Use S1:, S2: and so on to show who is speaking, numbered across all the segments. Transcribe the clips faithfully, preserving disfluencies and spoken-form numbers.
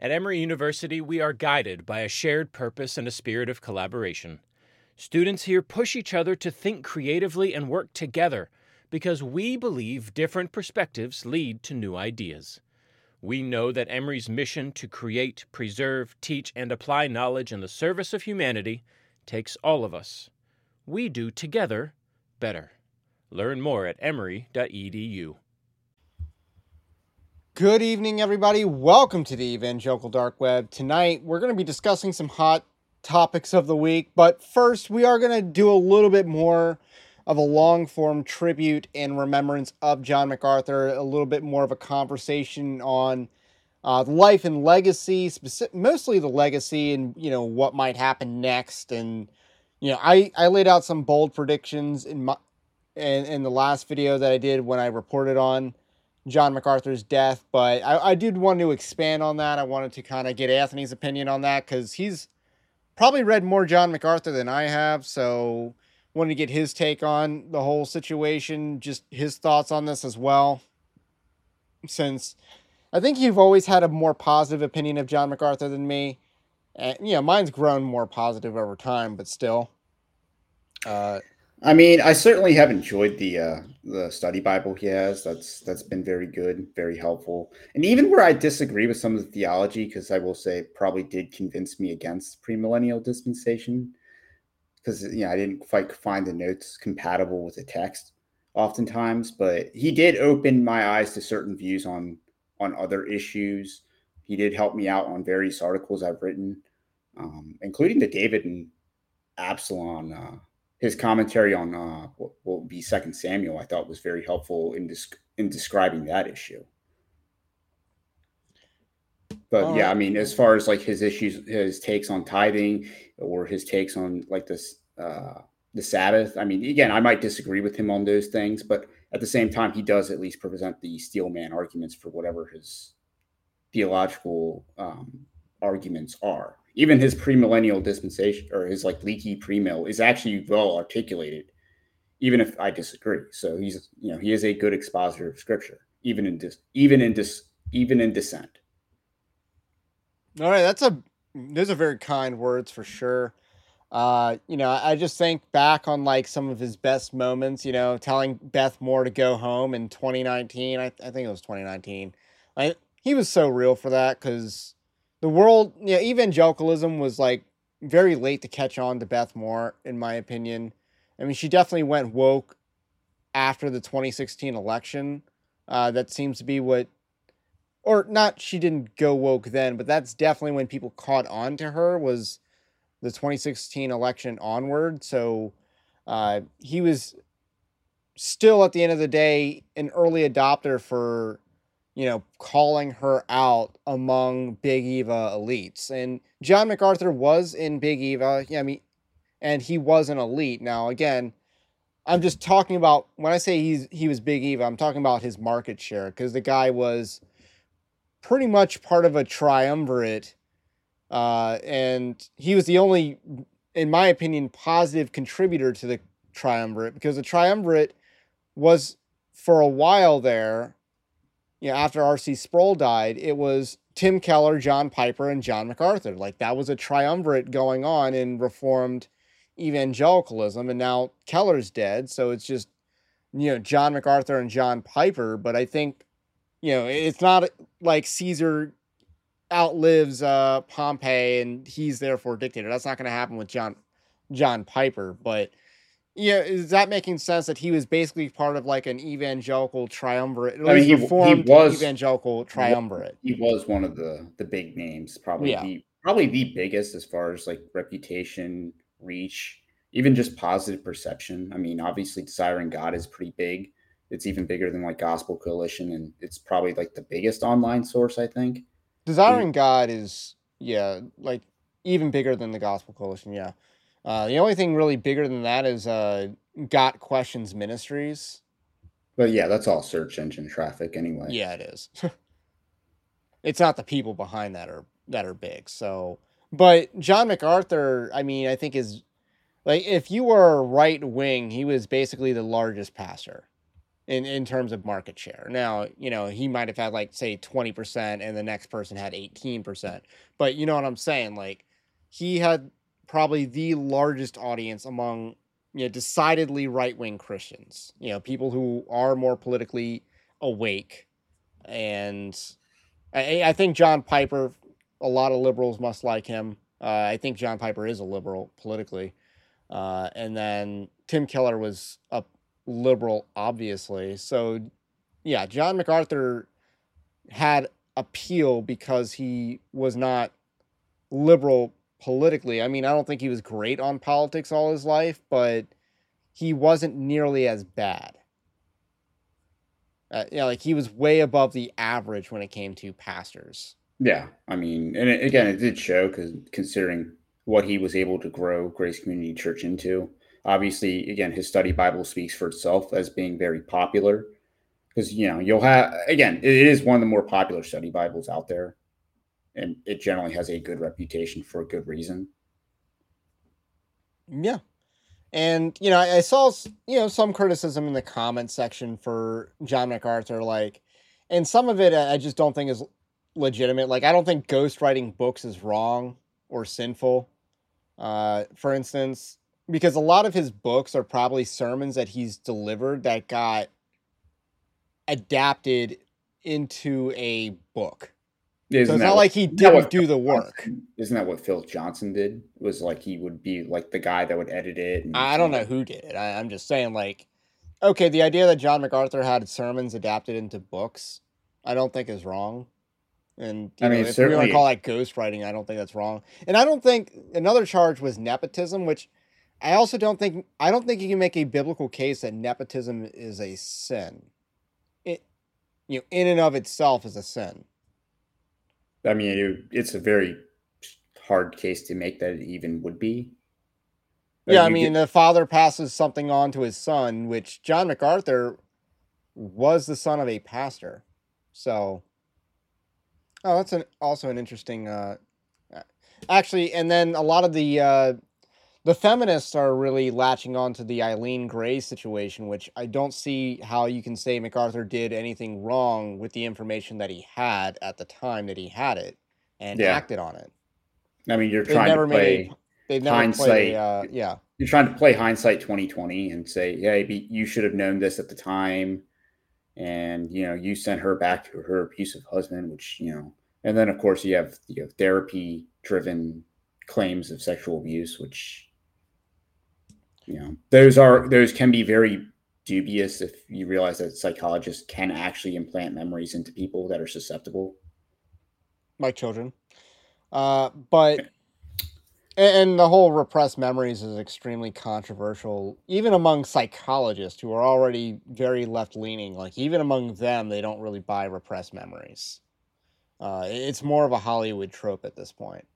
S1: At Emory University, we are guided by a shared purpose and a spirit of collaboration. Students here push each other to think creatively and work together because we believe different perspectives lead to new ideas. We know that Emory's mission to create, preserve, teach, and apply knowledge in the service of humanity takes all of us. We do together better. Learn more at emory dot e d u.
S2: Good evening, everybody. Welcome to the Evangelical Dark Web. Tonight, we're going to be discussing some hot topics of the week, but first, we are going to do a little bit more of a long-form tribute and remembrance of John MacArthur, a little bit more of a conversation on uh, life and legacy, specific, mostly the legacy and, you know, what might happen next. And, you know, I, I laid out some bold predictions in my in, in the last video that I did when I reported on John MacArthur's death, but I, I did want to expand on that. I wanted to kind of get Anthony's opinion on that because he's probably read more John MacArthur than I have, so wanted to get his take on the whole situation, just his thoughts on this as well, since I think you've always had a more positive opinion of John MacArthur than me. And, you know, mine's grown more positive over time, but still.
S3: Uh, I mean, I certainly have enjoyed the uh, the study Bible he has. That's that's been very good, very helpful. And even where I disagree with some of the theology, because I will say it probably did convince me against premillennial dispensation, because you know I didn't quite find the notes compatible with the text oftentimes. But he did open my eyes to certain views on on other issues. He did help me out on various articles I've written, um, including the David and Absalom. Uh, His commentary on uh, what will be Second Samuel, I thought, was very helpful in dis- in describing that issue. But All yeah, right. I mean, as far as like his issues, his takes on tithing, or his takes on like this uh, the Sabbath. I mean, again, I might disagree with him on those things, but at the same time, he does at least present the Steelman arguments for whatever his theological um, arguments are. Even his premillennial dispensation or his like leaky premill is actually well articulated, even if I disagree. So he's, you know, he is a good expositor of scripture, even in dis, even in dis, even in dissent.
S2: All right, that's a those are very kind words for sure. Uh, you know, I just think back on like some of his best moments. You know, telling Beth Moore to go home in twenty nineteen. I, I think it was twenty nineteen. Like he was so real for that because the world, yeah, evangelicalism was like very late to catch on to Beth Moore, in my opinion. I mean, she definitely went woke after the twenty sixteen election. Uh, that seems to be what, or not, she didn't go woke then, but that's definitely when people caught on to her was the twenty sixteen election onward. So uh, he was still, at the end of the day, an early adopter for, you know, calling her out among Big Eva elites. And John MacArthur was in Big Eva. Yeah, I mean, and he was an elite. Now, again, I'm just talking about, when I say he's he was Big Eva, I'm talking about his market share, because the guy was pretty much part of a triumvirate, uh, and he was the only, in my opinion, positive contributor to the triumvirate, because the triumvirate was, for a while there, you know, after R C Sproul died, it was Tim Keller, John Piper, and John MacArthur. Like, that was a triumvirate going on in Reformed evangelicalism, and now Keller's dead, so it's just, you know, John MacArthur and John Piper. But I think, you know, it's not like Caesar outlives uh, Pompey and he's therefore dictator. That's not going to happen with John John Piper, but yeah, is that making sense that he was basically part of like an evangelical triumvirate? At
S3: I mean, he,
S2: reformed
S3: he was
S2: evangelical triumvirate.
S3: He was one of the the big names, probably
S2: Yeah.
S3: the probably the biggest as far as like reputation, reach, even just positive perception. I mean, obviously, Desiring God is pretty big. It's even bigger than like Gospel Coalition, and it's probably like the biggest online source, I think.
S2: Desiring God is, yeah, like even bigger than the Gospel Coalition. Yeah. Uh, the only thing really bigger than that is uh, Got Questions Ministries.
S3: But yeah, that's all search engine traffic anyway.
S2: Yeah, it is. It's not the people behind that are that are big. So, but John MacArthur, I mean, I think is like, if you were right wing, he was basically the largest pastor. in, in terms of market share. Now, you know, he might have had like, say, twenty percent and the next person had eighteen percent. But you know what I'm saying? Like, he had probably the largest audience among, you know, decidedly right-wing Christians, you know, people who are more politically awake. And I, I think John Piper, a lot of liberals must like him. Uh, I think John Piper is a liberal politically. Uh, and then Tim Keller was a liberal, obviously. So, yeah, John MacArthur had appeal because he was not liberal politically. I mean, I don't think he was great on politics all his life, but he wasn't nearly as bad. Uh, you know, like he was way above the average when it came to pastors.
S3: Yeah, I mean, and it, again, it did show because considering what he was able to grow Grace Community Church into. Obviously, again, his study Bible speaks for itself as being very popular because, you know, you'll have, again, it is one of the more popular study Bibles out there, and it generally has a good reputation for a good reason.
S2: Yeah. And, you know, I, I saw, you know, some criticism in the comment section for John MacArthur, like, and some of it I just don't think is legitimate. Like, I don't think ghostwriting books is wrong or sinful. Uh, for instance, because a lot of his books are probably sermons that he's delivered that got adapted into a book. Isn't so it's not what, like he didn't do the work.
S3: Johnson, isn't that what Phil Johnson did? It was like he would be like the guy that would edit it.
S2: And, I don't know who did it. I, I'm just saying, like, okay, the idea that John MacArthur had sermons adapted into books, I don't think is wrong. And you I know, mean, if we want to call that ghostwriting, I don't think that's wrong. And I don't think another charge was nepotism, which I also don't think I don't think you can make a biblical case that nepotism is a sin. It, you know, in and of itself is a sin.
S3: I mean, it, it's a very hard case to make that it even would be.
S2: Like yeah, I mean, get... the father passes something on to his son, which John MacArthur was the son of a pastor, so. Oh, that's an, also an interesting, uh, actually, and then a lot of the, uh, the feminists are really latching on to the Eileen Gray situation, which I don't see how you can say MacArthur did anything wrong with the information that he had at the time that he had it and yeah. acted on it.
S3: I mean, you're they've trying to play a, they've never hindsight. Played a, uh, yeah. You're trying to play hindsight twenty twenty and say, yeah, you should have known this at the time. And, you know, you sent her back to her abusive husband, which, you know, and then, of course, you have, you have therapy-driven claims of sexual abuse, which, you know, those are those can be very dubious if you realize that psychologists can actually implant memories into people that are susceptible.
S2: Like children. Uh, but, and the whole repressed memories is extremely controversial, even among psychologists who are already very left-leaning. Like, even among them, they don't really buy repressed memories. Uh, it's more of a Hollywood trope at this point.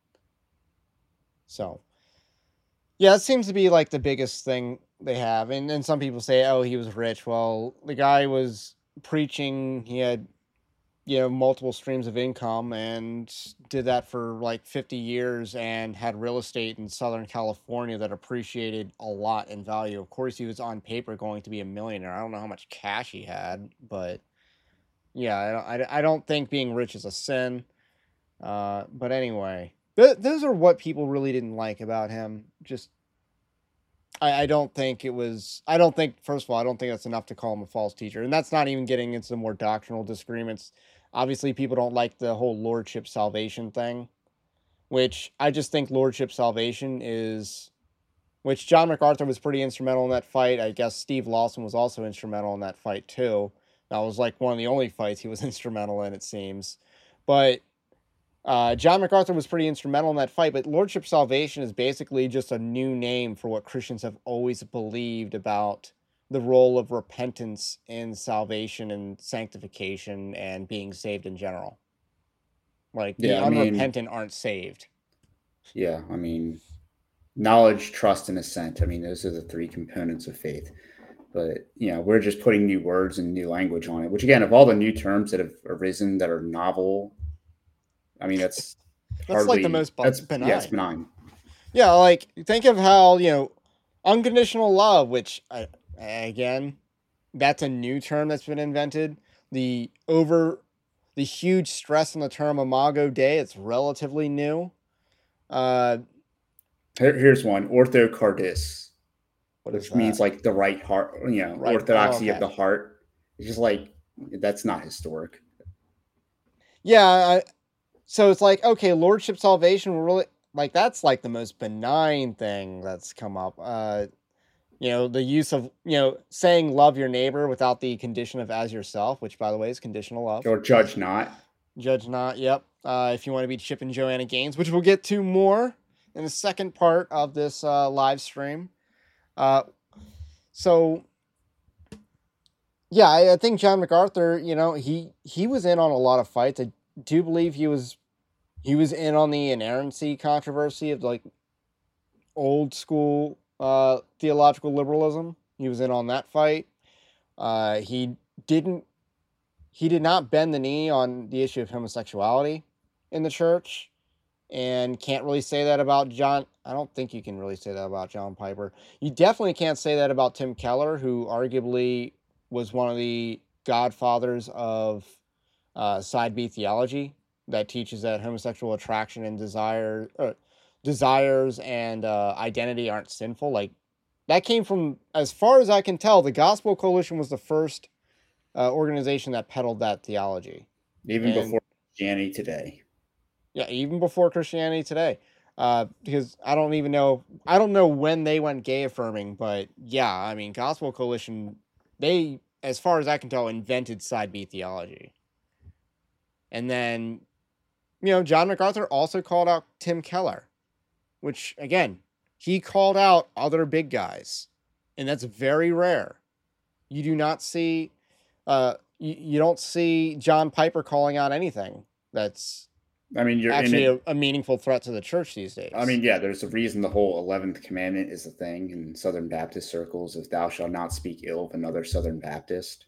S2: So, yeah, it seems to be like the biggest thing they have. And then some people say, oh, he was rich. Well, the guy was preaching. He had, you know, multiple streams of income and did that for like fifty years and had real estate in Southern California that appreciated a lot in value. Of course, he was on paper going to be a millionaire. I don't know how much cash he had, but... Yeah, I don't, I don't think being rich is a sin. Uh, but anyway, th- those are what people really didn't like about him. Just, I, I don't think it was, I don't think, first of all, I don't think that's enough to call him a false teacher. And that's not even getting into more doctrinal disagreements. Obviously, people don't like the whole lordship salvation thing, which I just think lordship salvation is, which John MacArthur was pretty instrumental in that fight. I guess Steve Lawson was also instrumental in that fight too. That was like one of the only fights he was instrumental in, it seems. But uh, John MacArthur was pretty instrumental in that fight. But Lordship Salvation is basically just a new name for what Christians have always believed about the role of repentance in salvation and sanctification and being saved in general. Like, the yeah, unrepentant mean, aren't saved.
S3: Yeah, I mean, knowledge, trust, and assent. I mean, those are the three components of faith. But, you know, we're just putting new words and new language on it, which, again, of all the new terms that have arisen that are novel, I mean, that's
S2: That's hardly, like the most
S3: that's,
S2: benign.
S3: Yeah, it's benign.
S2: Yeah, like, think of how, you know, unconditional love, which, I, again, that's a new term that's been invented. The over, the huge stress on the term imago Dei, it's relatively new. Uh,
S3: Here, here's one: orthocardis,
S2: what is
S3: which means
S2: that?
S3: like the right heart, you know,
S2: Right. Oh,
S3: orthodoxy
S2: okay.
S3: of the heart. It's just like that's not historic.
S2: Yeah. I, so it's like, okay, lordship salvation, we're really like that's like the most benign thing that's come up. Uh, you know, the use of, you know, saying love your neighbor without the condition of as yourself, which by the way is conditional love.
S3: Or judge not.
S2: Judge not. Yep. Uh, if you want to be Chip and Joanna Gaines, which we'll get to more in the second part of this uh, live stream. Uh, so yeah, I, I think John MacArthur, you know, he he was in on a lot of fights. I do believe he was he was in on the inerrancy controversy of like old school uh, theological liberalism. He was in on that fight. Uh, he didn't. He did not bend the knee on the issue of homosexuality in the church, and can't really say that about John. I don't think you can really say that about John Piper. You definitely can't say that about Tim Keller, who arguably was one of the godfathers of uh, side B theology that teaches that homosexual attraction and desire, uh, desires and uh, identity aren't sinful. Like that came from, as far as I can tell, the Gospel Coalition was the first uh, organization that peddled that theology,
S3: even
S2: and,
S3: before Christianity Today.
S2: Yeah, even before Christianity Today. Uh, because I don't even know, I don't know when they went gay affirming, but yeah, I mean, Gospel Coalition, they, as far as I can tell, invented side B theology. And then, you know, John MacArthur also called out Tim Keller, which, again, he called out other big guys, and that's very rare. You do not see, uh, you, you don't see John Piper calling out anything that's
S3: I mean, you're
S2: actually
S3: in it.
S2: A, a meaningful threat to the church these days.
S3: I mean, yeah, there's a reason the whole eleventh commandment is a thing in Southern Baptist circles: "If thou shalt not speak ill of another Southern Baptist."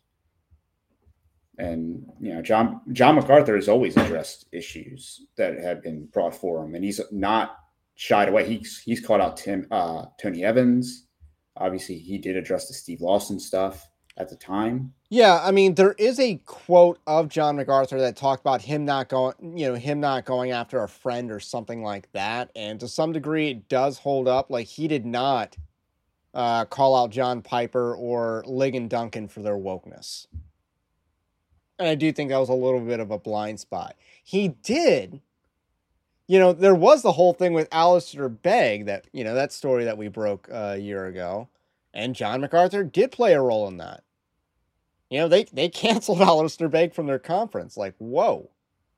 S3: And you know, John John MacArthur has always addressed issues that have been brought for him, and he's not shied away. He's he's called out Tim uh, Tony Evans. Obviously, he did address the Steve Lawson stuff at the time.
S2: Yeah, I mean, there is a quote of John MacArthur that talked about him not going, you know, him not going after a friend or something like that, and to some degree, it does hold up. Like he did not uh, call out John Piper or Ligon Duncan for their wokeness. And I do think that was a little bit of a blind spot. He did, you know, there was the whole thing with Alistair Begg, that, you know, that story that we broke uh, a year ago. And John MacArthur did play a role in that. You know, they, they canceled Alistair Begg from their conference. Like, whoa.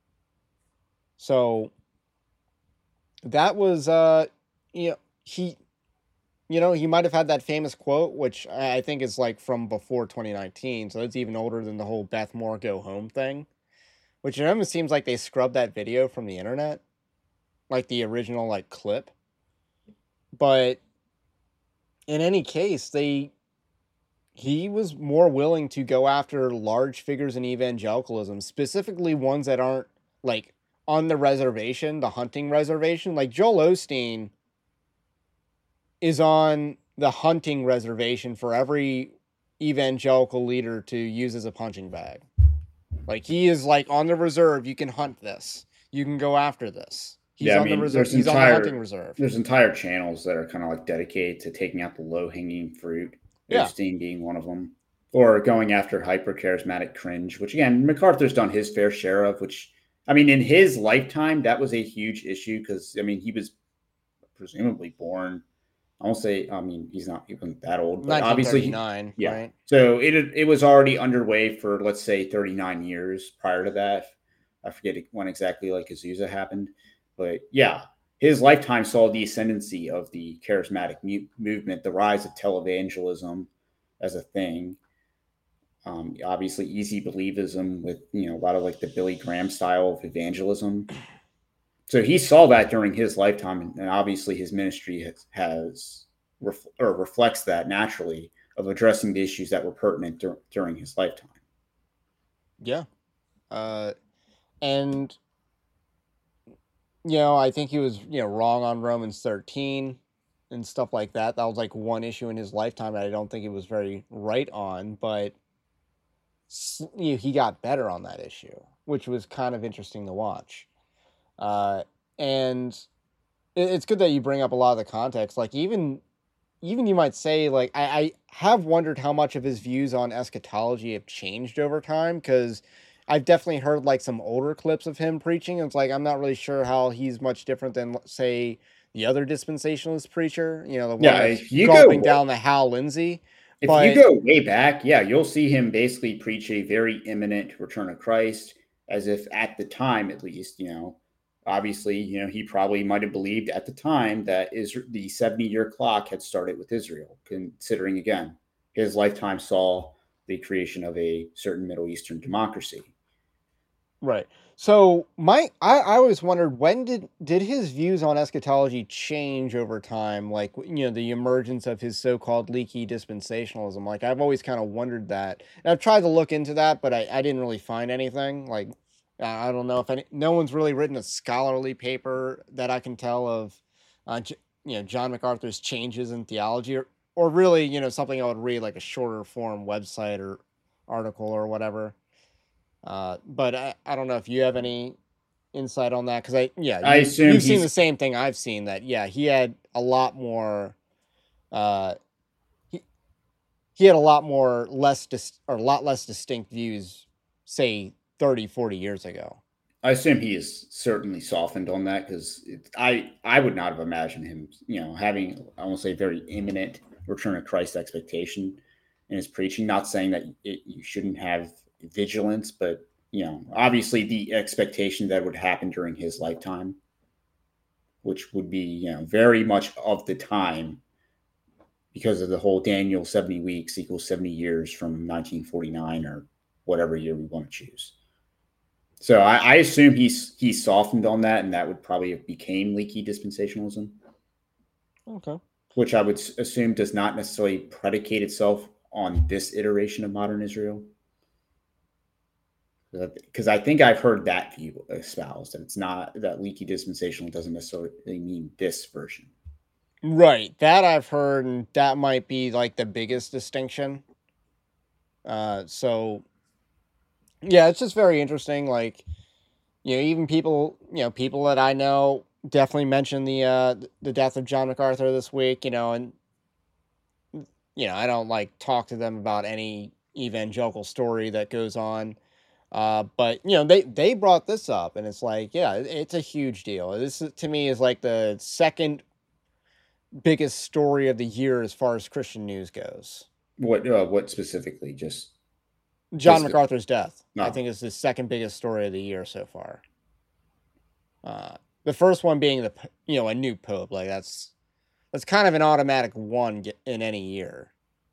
S2: So that was, uh, you know, he, you know, he might have had that famous quote, which I think is like from before twenty nineteen. So it's even older than the whole Beth Moore go home thing, which it almost seems like they scrubbed that video from the internet, like the original like clip. But in any case, they, he was more willing to go after large figures in evangelicalism, specifically ones that aren't like on the reservation, the hunting reservation. Like Joel Osteen is on the hunting reservation for every evangelical leader to use as a punching bag. Like he is like on the reserve. You can hunt this. You can go after this. He's
S3: yeah, I
S2: on
S3: mean,
S2: the reserve. He's
S3: entire,
S2: on the hunting reserve.
S3: There's entire channels that are kind of like dedicated to taking out the low hanging fruit.
S2: Yeah.
S3: Osteen being one of them, or going after hyper charismatic cringe, which again, MacArthur's done his fair share of, which, I mean, in his lifetime, that was a huge issue. Cause I mean, he was presumably born, I won't say, I mean, he's not even that old, but obviously, he, yeah.
S2: Right?
S3: So it, it was already underway for, let's say, thirty-nine years prior to that. I forget when exactly like Azusa happened, but yeah, his lifetime saw the ascendancy of the charismatic mu- movement, the rise of televangelism as a thing. Um, obviously, easy believism with, you know, a lot of like the Billy Graham style of evangelism. So he saw that during his lifetime, and obviously his ministry has, has ref, or reflects that naturally of addressing the issues that were pertinent dur- during his lifetime.
S2: Yeah. Uh, and you know, I think he was, you know, wrong on Romans thirteen and stuff like that. That was like one issue in his lifetime that I don't think he was very right on, but you know, he got better on that issue, which was kind of interesting to watch. Uh, and it, it's good that you bring up a lot of the context. Like even, even you might say, like, I, I have wondered how much of his views on eschatology have changed over time, because I've definitely heard like some older clips of him preaching. And it's like, I'm not really sure how he's much different than, say, the other dispensationalist preacher, you know, the one
S3: Yeah,
S2: that's
S3: if you
S2: gulping
S3: go-
S2: down the Hal Lindsey.
S3: If
S2: But-
S3: you go way back, yeah, you'll see him basically preach a very imminent return of Christ, as if at the time, at least, you know, obviously, you know, he probably might have believed at the time that is the seventy-year clock had started with Israel, considering, again, his lifetime saw the creation of a certain Middle Eastern democracy.
S2: Right. So my, I, I always wondered, when did, did his views on eschatology change over time? Like, you know, the emergence of his so-called leaky dispensationalism. Like, I've always kind of wondered that. And I've tried to look into that, but I, I didn't really find anything. Like, I don't know if any, no one's really written a scholarly paper that I can tell of, uh, J, you know, John MacArthur's changes in theology, or, or really, you know, something I would read, like a shorter form website or article or whatever. Uh, but I, I don't know if you have any insight on that, because I yeah you,
S3: I assume
S2: you've seen
S3: he's-
S2: the same thing I've seen, that yeah he had a lot more uh he, he had a lot more less dis, or a lot less distinct views, say thirty, forty years ago.
S3: I assume he is certainly softened on that, because I I would not have imagined him, you know, having, I won't say very imminent return of Christ expectation in his preaching. Not saying that it, you shouldn't have vigilance, but, you know, obviously the expectation that would happen during his lifetime, which would be, you know, very much of the time, because of the whole Daniel seventy weeks equals seventy years from nineteen forty-nine or whatever year we want to choose. So I, I assume he's he's softened on that, and that would probably have became leaky dispensationalism.
S2: Okay.
S3: Which I would assume does not necessarily predicate itself on this iteration of modern Israel. Because I think I've heard that view espoused, and it's not that leaky dispensational doesn't necessarily mean this version.
S2: Right. That I've heard, and that might be like the biggest distinction. Uh, so yeah, it's just very interesting. Like, you know, even people, you know, people that I know definitely mentioned the, uh, the death of John MacArthur this week, you know, and, you know, I don't like talk to them about any evangelical story that goes on. Uh, but you know, they, they brought this up, and it's like, yeah, it's a huge deal. This is, to me, is like the second biggest story of the year as far as Christian news goes.
S3: What, uh, what specifically? Just
S2: John
S3: Just-
S2: MacArthur's death,
S3: No.
S2: I think, is the second biggest story of the year so far. Uh, the first one being the, p- you know, a new pope. Like that's, that's kind of an automatic one ge- in any year.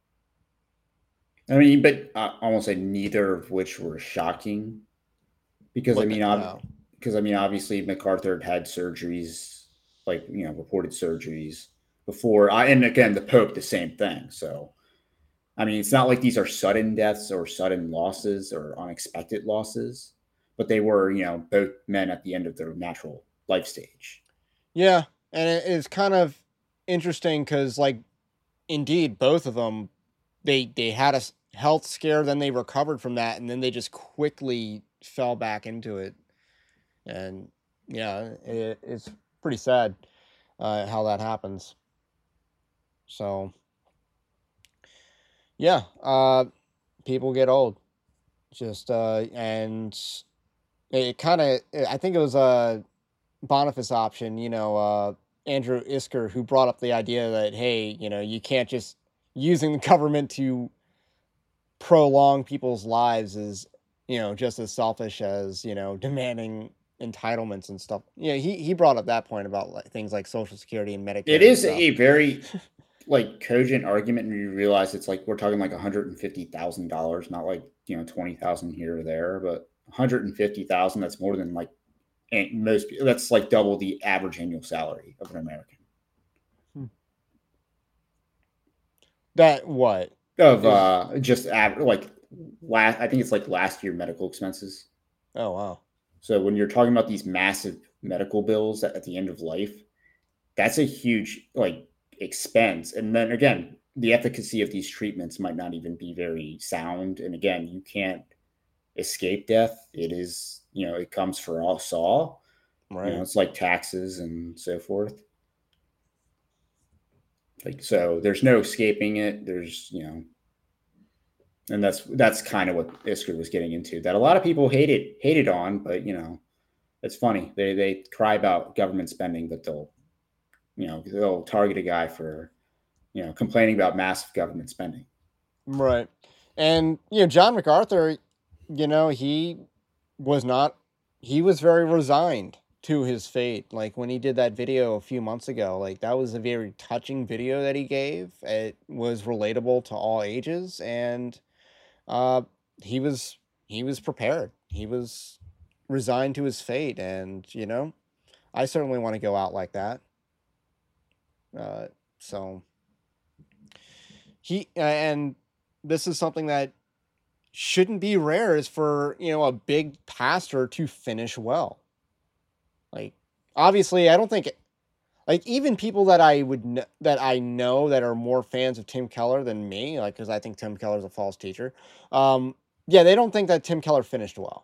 S3: I mean, but uh, I won't say neither of which were shocking, because I
S2: But
S3: mean,
S2: no.
S3: ob- because I mean, obviously MacArthur had had surgeries, like, you know, reported surgeries before, I, and again, the Pope, the same thing. So, I mean, it's not like these are sudden deaths or sudden losses or unexpected losses, but they were, you know, both men at the end of their natural life stage.
S2: Yeah, and it is kind of interesting because, like, indeed, both of them, they they had a s- health scare, then they recovered from that, and then they just quickly fell back into it. And yeah, it, it's pretty sad uh, how that happens. So yeah, uh, people get old, just uh, and it kind of, I think it was a Boniface option, you know, uh, Andrew Isker, who brought up the idea that, hey, you know, you can't just using the government to prolong people's lives is, you know, just as selfish as, you know, demanding entitlements and stuff. Yeah, he, he brought up that point about like things like Social Security and Medicare.
S3: It
S2: and
S3: is
S2: stuff.
S3: a very like cogent argument, and you realize it's like we're talking like one hundred fifty thousand dollars, not like, you know, twenty thousand here or there, but one hundred fifty thousand. That's more than like and most. That's like double the average annual salary of an American.
S2: That what?
S3: Of
S2: Is-
S3: uh, just average, like last. I think it's like last year medical expenses.
S2: Oh wow.
S3: So when you're talking about these massive medical bills at, at the end of life, that's a huge like expense. And then again, the efficacy of these treatments might not even be very sound. And again, you can't escape death. It is, you know, it comes for us all. Right. You know, it's like taxes and so forth. Like, so there's no escaping it. There's, you know, and that's, that's kind of what Isker was getting into, that a lot of people hate it, hate it on, but you know, it's funny. They, they cry about government spending, but they'll, you know, they'll target a guy for, you know, complaining about massive government spending.
S2: Right. And, you know, John MacArthur, you know, he was not, he was very resigned to his fate. Like when he did that video a few months ago, like that was a very touching video that he gave. It was relatable to all ages. And uh, he was, he was prepared. He was resigned to his fate. And, you know, I certainly want to go out like that. Uh, so he, and this is something that shouldn't be rare, is for, you know, a big pastor to finish well. Like, obviously, I don't think, like, even people that I would, kn- that I know that are more fans of Tim Keller than me, like, because I think Tim Keller's a false teacher. Um, yeah, they don't think that Tim Keller finished well.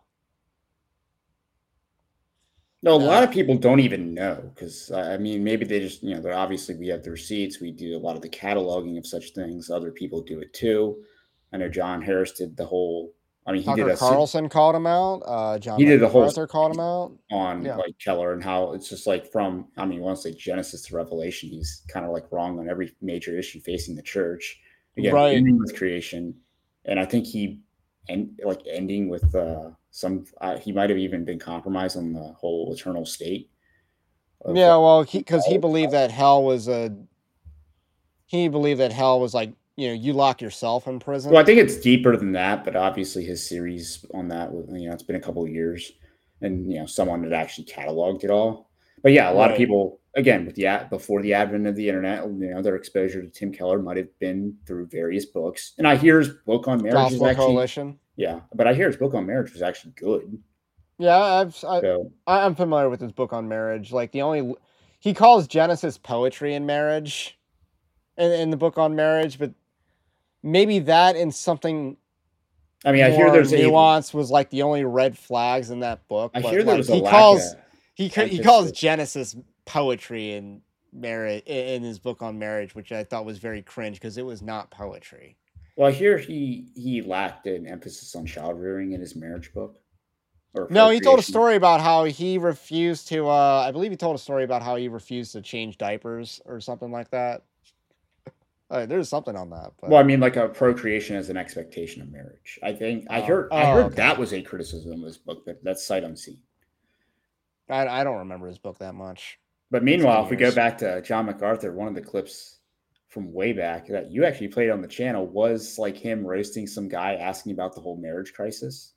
S3: No, a lot of people don't even know, because I mean, maybe they just, you know, they're obviously, we have the receipts, we do a lot of the cataloging of such things. Other people do it too. I know John Harris did the whole, I mean, he
S2: Tucker
S3: did a
S2: Carlson called him out. Uh, John
S3: he did the whole
S2: Arthur called him out
S3: on
S2: yeah.
S3: like Keller, and how it's just like from, I mean, once like Genesis to Revelation, he's kind of like wrong on every major issue facing the church. Again,
S2: right.
S3: ending with creation, and I think he and like ending with uh, some. Uh, he might have even been compromised on the whole eternal state.
S2: Of, yeah, well, he because he believed that hell was a. He believed that hell was like, you know, you lock yourself in prison.
S3: Well, I think it's deeper than that, but obviously his series on that, you know, it's been a couple of years, and you know, someone had actually cataloged it all. But yeah, a lot right. of people, again, with the before the advent of the internet, you know, their exposure to Tim Keller might have been through various books. And I hear his book on marriage
S2: Gospel
S3: is actually,
S2: Coalition.
S3: Yeah, but I hear his book on marriage was actually good.
S2: Yeah, I've I,
S3: so,
S2: I'm familiar with his book on marriage. Like the only he calls Genesis poetry in marriage, in, in the book on marriage, but maybe that and something.
S3: I mean, I hear there's
S2: nuance a, was like the only red flags in that book.
S3: I
S2: but
S3: hear there
S2: like,
S3: was a
S2: he
S3: lack
S2: calls
S3: of
S2: he he calls Genesis poetry in marriage in his book on marriage, which I thought was very cringe because it was not poetry.
S3: Well, I hear he he lacked an emphasis on child rearing in his marriage book.
S2: Or no, he told a story about how he refused to. Uh, I believe he told a story about how he refused to change diapers or something like that. Uh, there's something on that. But...
S3: Well, I mean, like a procreation as an expectation of marriage. I think I
S2: oh.
S3: heard.
S2: Oh,
S3: I heard
S2: okay.
S3: that was a criticism of this book, but that's sight unseen.
S2: I I don't remember his book that much.
S3: But meanwhile, if we go back to John MacArthur, one of the clips from way back that you actually played on the channel was like him roasting some guy asking about the whole marriage crisis.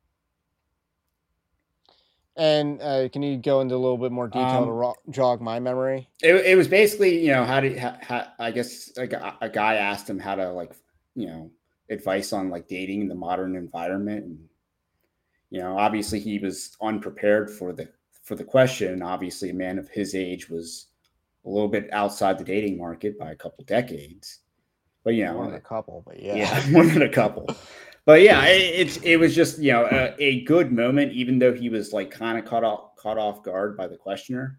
S2: And uh, can you go into a little bit more detail um, to ro- jog my memory?
S3: It, it was basically, you know, how did how, how, I guess a, a guy asked him how to like, you know, advice on like dating in the modern environment, and you know, obviously he was unprepared for the for the question. Obviously, a man of his age was a little bit outside the dating market by a couple decades, but you know,
S2: more than a couple, but yeah,
S3: yeah, more than a couple. But yeah, it, it it was just, you know, a, a good moment, even though he was like kind of caught off caught off guard by the questioner.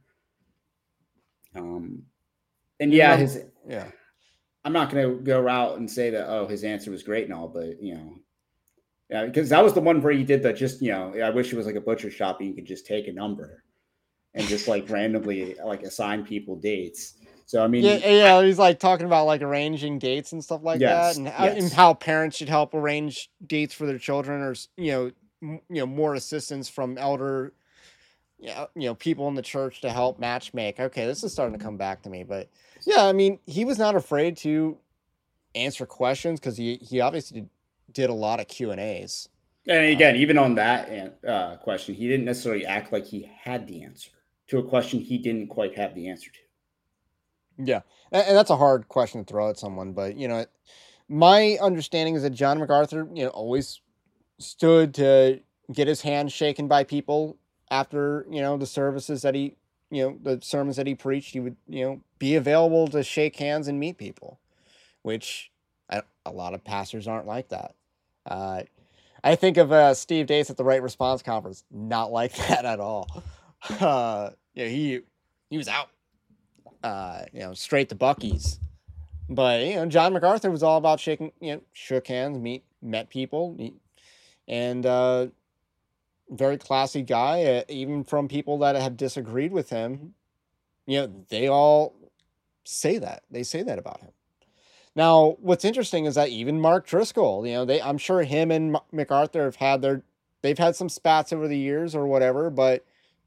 S3: Um, and yeah, his
S2: yeah,
S3: I'm not going to go out and say that oh his answer was great and all, but you know, yeah, because that was the one where he did that. Just, you know, I wish it was like a butcher shop and you could just take a number and just like randomly like assign people dates. So I mean,
S2: yeah, yeah, he's like talking about like arranging dates and stuff like
S3: yes,
S2: that, and,
S3: yes.
S2: and how parents should help arrange dates for their children, or you know, m- you know, more assistance from elder, yeah, you know, people in the church to help matchmake. Okay, this is starting to come back to me, but yeah, I mean, he was not afraid to answer questions because he he obviously did, did a lot of Q and A's.
S3: And again, um, even on that uh, question, he didn't necessarily act like he had the answer to a question he didn't quite have the answer to.
S2: Yeah, and that's a hard question to throw at someone, but you know, my understanding is that John MacArthur, you know, always stood to get his hand shaken by people after, you know, the services that he you know, the sermons that he preached, he would, you know, be available to shake hands and meet people, which I, a lot of pastors aren't like that. Uh, I think of uh, Steve Dace at the Right Response Conference, not like that at all. Uh, yeah, he he was out, uh, you know, straight to Buc-ee's. But you know, John MacArthur was all about shaking, you know, shook hands, meet, met people, meet, and uh, very classy guy. Uh, even from people that have disagreed with him, you know, they all say that they say that about him. Now, what's interesting is that even Mark Driscoll, you know, they I'm sure him and M- MacArthur have had their they've had some spats over the years or whatever, but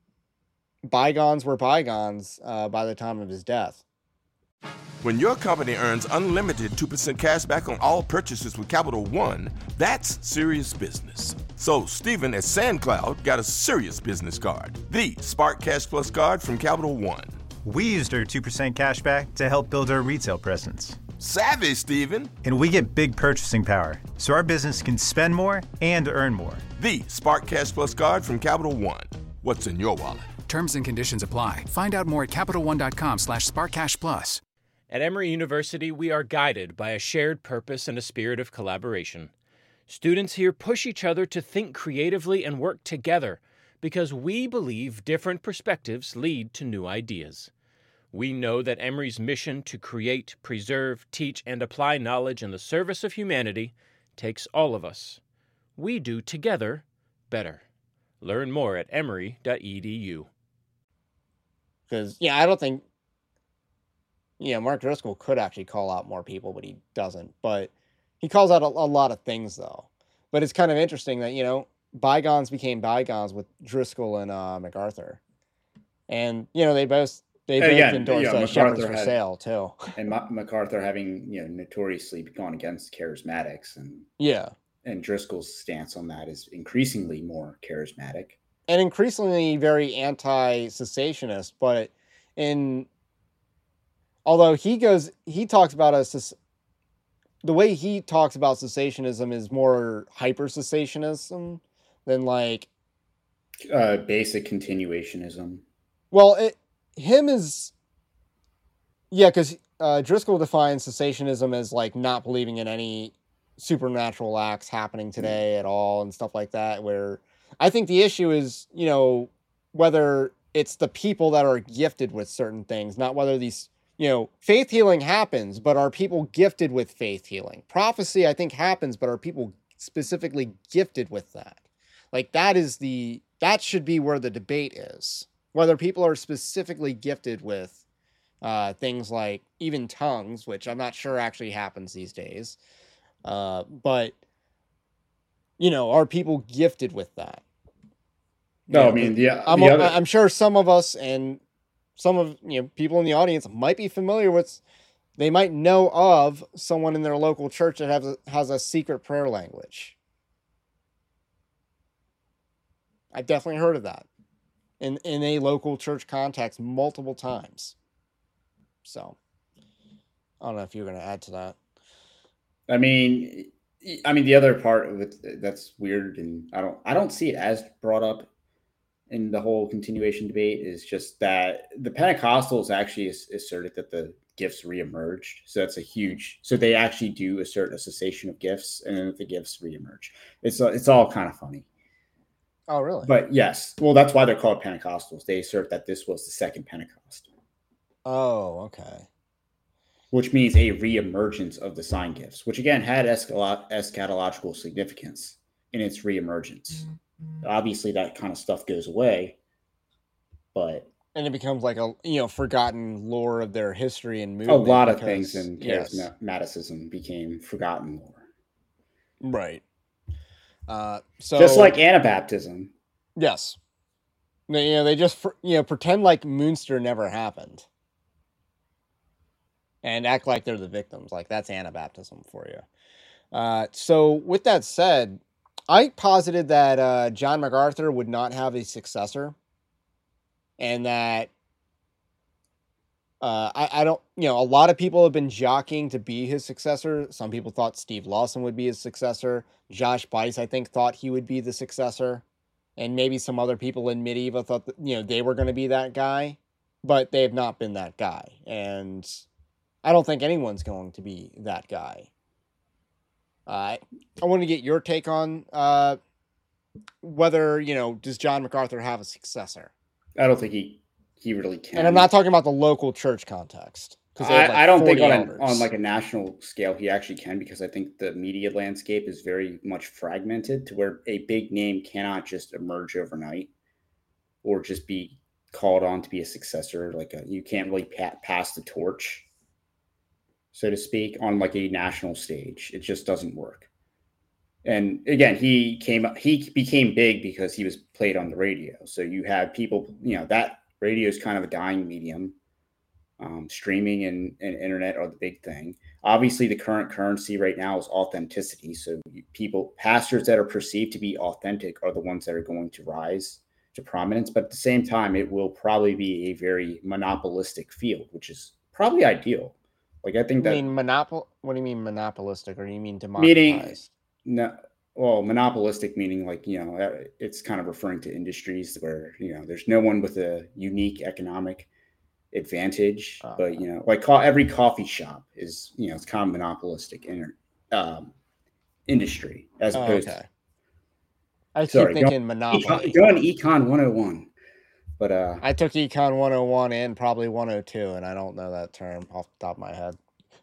S2: bygones were bygones uh, by the time of his death.
S4: When your company earns unlimited two percent cash back on all purchases with Capital One, that's serious business. So Stephen at SandCloud got a serious business card, the Spark Cash Plus card from Capital One.
S5: We used our two percent cash back to help build our retail presence.
S4: Savvy, Stephen.
S5: And we get big purchasing power, so our business can spend more and earn more.
S4: The Spark Cash Plus card from Capital One. What's in your wallet?
S6: Terms and conditions apply. Find out more at CapitalOne.com slash SparkCashPlus.
S1: At Emory University, we are guided by a shared purpose and a spirit of collaboration. Students here push each other to think creatively and work together because we believe different perspectives lead to new ideas. We know that Emory's mission to create, preserve, teach, and apply knowledge in the service of humanity takes all of us. We do together better. Learn more at emory dot e d u.
S2: Because, yeah, I don't think, you know, Mark Driscoll could actually call out more people, but he doesn't. But he calls out a, a lot of things, though. But it's kind of interesting that, you know, bygones became bygones with Driscoll and uh, MacArthur. And, you know, they both they both
S3: Again,
S2: endorsed
S3: yeah,
S2: uh, Shepherds for
S3: had,
S2: Sale, too.
S3: And Ma- MacArthur having, you know, notoriously gone against charismatics. And,
S2: yeah.
S3: And Driscoll's stance on that is increasingly more charismatic.
S2: And increasingly very anti-cessationist, but in although he goes, he talks about us, the way he talks about cessationism is more hyper cessationism than like
S3: uh, basic continuationism.
S2: Well, it, him is, yeah, because uh, Driscoll defines cessationism as like not believing in any supernatural acts happening today at all and stuff like that, where I think the issue is, you know, whether it's the people that are gifted with certain things, not whether these, you know, faith healing happens, but are people gifted with faith healing? Prophecy, I think, happens, but are people specifically gifted with that? Like, that is the, that should be where the debate is. Whether people are specifically gifted with uh, things like even tongues, which I'm not sure actually happens these days. Uh, but, you know, are people gifted with that?
S3: No,
S2: you know,
S3: I mean, yeah,
S2: I'm,
S3: the other...
S2: I'm sure some of us and some of, you know, people in the audience might be familiar with, they might know of someone in their local church that has a, has a secret prayer language. I've definitely heard of that in, in a local church context multiple times. So I don't know if you're going to add to that.
S3: I mean, I mean, the other part of it that's weird, and I don't, I don't see it as brought up in the whole continuation debate, is just that the Pentecostals actually asserted that the gifts reemerged. So that's a huge, so they actually do assert a cessation of gifts, and then the gifts reemerge. It's it's all kind of funny.
S2: Oh, really?
S3: But yes, well, that's why they're called Pentecostals. They assert that this was the second Pentecost.
S2: Oh, okay.
S3: Which means a reemergence of the sign gifts, which again had eschatological significance in its reemergence. Mm-hmm. Obviously, that kind of stuff goes away, but
S2: and it becomes like a you know forgotten lore of their history and movement.
S3: A lot
S2: because,
S3: of things in charismaticism
S2: yes.
S3: became forgotten lore,
S2: right? Uh, so
S3: just like Anabaptism,
S2: yes, you know they just you know pretend like Munster never happened. And act like they're the victims. Like, that's Anabaptism for you. Uh, so, with that said, I posited that uh, John MacArthur would not have a successor. And that, uh, I, I don't, you know, a lot of people have been jockeying to be his successor. Some people thought Steve Lawson would be his successor. Josh Buice, I think, thought he would be the successor. And maybe some other people in Medieval thought that, you know, they were going to be that guy. but they have not been that guy. And I don't think anyone's going to be that guy. Uh, I want to get your take on uh, whether, you know, does John MacArthur have a successor?
S3: I don't think he, he really can.
S2: And I'm not talking about the local church context.
S3: I, like I don't think on, an, on like a national scale he actually can, because I think the media landscape is very much fragmented to where a big name cannot just emerge overnight or just be called on to be a successor. Like a, you can't really pa- pass the torch, so to speak, on like a national stage. It just doesn't work. And again, he came he became big because he was played on the radio. So you have people, you know, that radio is kind of a dying medium. Um, streaming and, and internet are the big thing. Obviously, the current currency right now is authenticity. So people, pastors that are perceived to be authentic are the ones that are going to rise to prominence. But at the same time, it will probably be a very monopolistic field, which is probably ideal. Like I think that.
S2: I mean, monopol. What do you mean monopolistic, or do you mean democratized?
S3: Meaning, no. Well, monopolistic meaning like, you know, it's kind of referring to industries where, you know, there's no one with a unique economic advantage, uh, but you know, like co- every coffee shop is, you know, it's kind of monopolistic in, um, industry as
S2: oh,
S3: opposed
S2: okay.
S3: to.
S2: I keep
S3: sorry,
S2: thinking
S3: go,
S2: monopoly.
S3: Go on Econ one oh one, but uh,
S2: I took Econ one oh one and probably one oh two, and I don't know that term off the top of my head.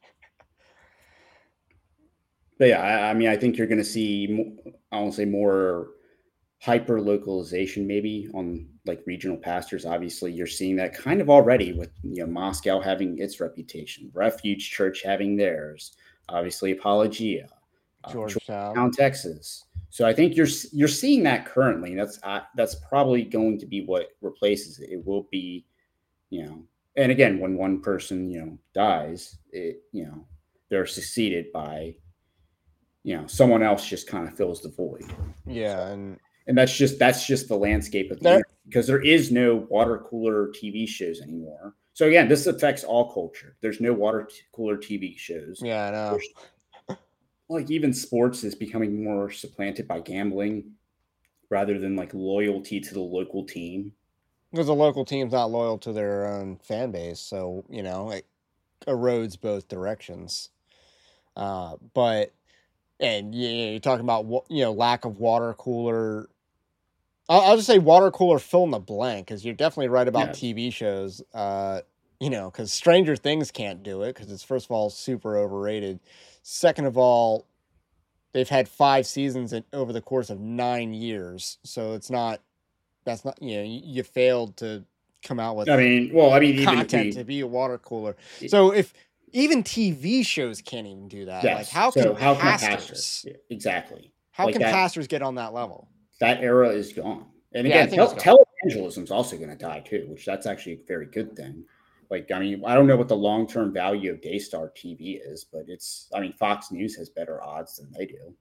S3: But yeah, I, I mean, I think you're going to see, I won't say more hyper localization maybe on like regional pastors. Obviously you're seeing that kind of already with, you know, Moscow having its reputation, Refuge Church having theirs, obviously Apologia,
S2: Georgetown,
S3: uh, Texas. So I think you're you're seeing that currently. That's uh, that's probably going to be what replaces it. It will be, you know, and again, when one person, you know, dies, it, you know, they're succeeded by, you know, someone else just kind of fills the void.
S2: Yeah,
S3: so.
S2: and
S3: And that's just that's just the landscape of the
S2: there,
S3: internet, because there is no water cooler T V shows anymore. So again, this affects all culture. There's no water t- cooler T V shows.
S2: Yeah, I know.
S3: There's, like even sports is becoming more supplanted by gambling rather than like loyalty to the local team.
S2: Because the local team's not loyal to their own fan base, so you know it erodes both directions. Uh, but. And you know, you're talking about, you know, lack of water cooler. I'll, I'll just say water cooler fill in the blank, because you're definitely right about yeah. T V shows. Uh, you know, because Stranger Things can't do it because it's, first of all, super overrated. Second of all, they've had five seasons in, over the course of nine years. So it's not, that's not, you know, you, you failed to come out with
S3: I mean, well, I mean,
S2: content
S3: even we,
S2: to be a water cooler. So if, even T V shows can't even do that.
S3: Yes.
S2: Like, how
S3: so
S2: can
S3: how
S2: pastors?
S3: Can pastors yeah, exactly.
S2: How
S3: like
S2: can
S3: that,
S2: pastors get on that level?
S3: That era is gone. And
S2: yeah,
S3: again, tel- televangelism is also going to die too, which that's actually a very good thing. Like, I mean, I don't know what the long-term value of Daystar T V is, but it's, I mean, Fox News has better odds than they do.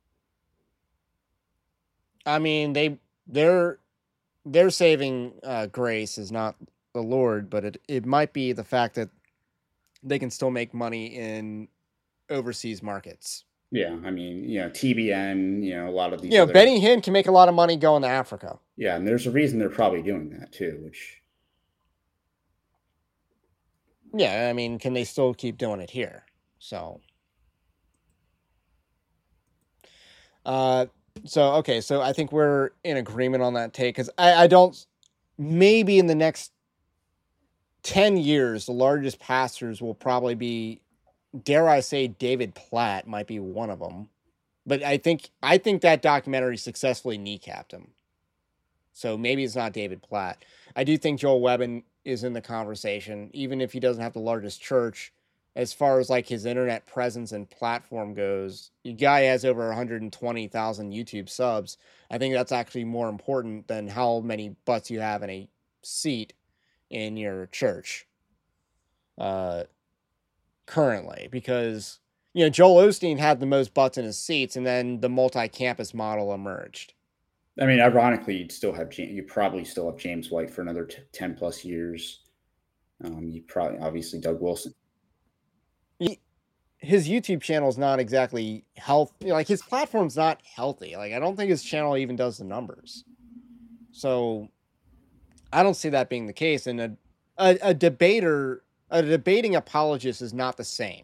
S2: I mean, they, they're, they're saving uh, grace is not the Lord, but it, it might be the fact that they can still make money in overseas markets.
S3: Yeah, I mean, you know, T B N, you know, a lot of these.
S2: You know,
S3: other...
S2: Benny Hinn can make a lot of money going to Africa.
S3: Yeah, and there's a reason they're probably doing that too, which.
S2: Yeah, I mean, can they still keep doing it here? So. Uh, so, okay, so I think we're in agreement on that take, because I, I don't, maybe in the next ten years, the largest pastors will probably be, dare I say, David Platt might be one of them. But I think I think that documentary successfully kneecapped him. So maybe it's not David Platt. I do think Joel Webbin is in the conversation, even if he doesn't have the largest church. As far as like his internet presence and platform goes, the guy has over one hundred twenty thousand YouTube subs. I think that's actually more important than how many butts you have in a seat in your church uh, currently, because, you know, Joel Osteen had the most butts in his seats, and then the multi-campus model emerged.
S3: I mean, ironically, you'd still have, you probably still have James White for another t- ten plus years. Um, you probably, obviously Doug Wilson.
S2: He, his YouTube channel is not exactly healthy. Like, his platform's not healthy. Like, I don't think his channel even does the numbers. So I don't see that being the case. And uh, a, a debater, a debating apologist is not the same.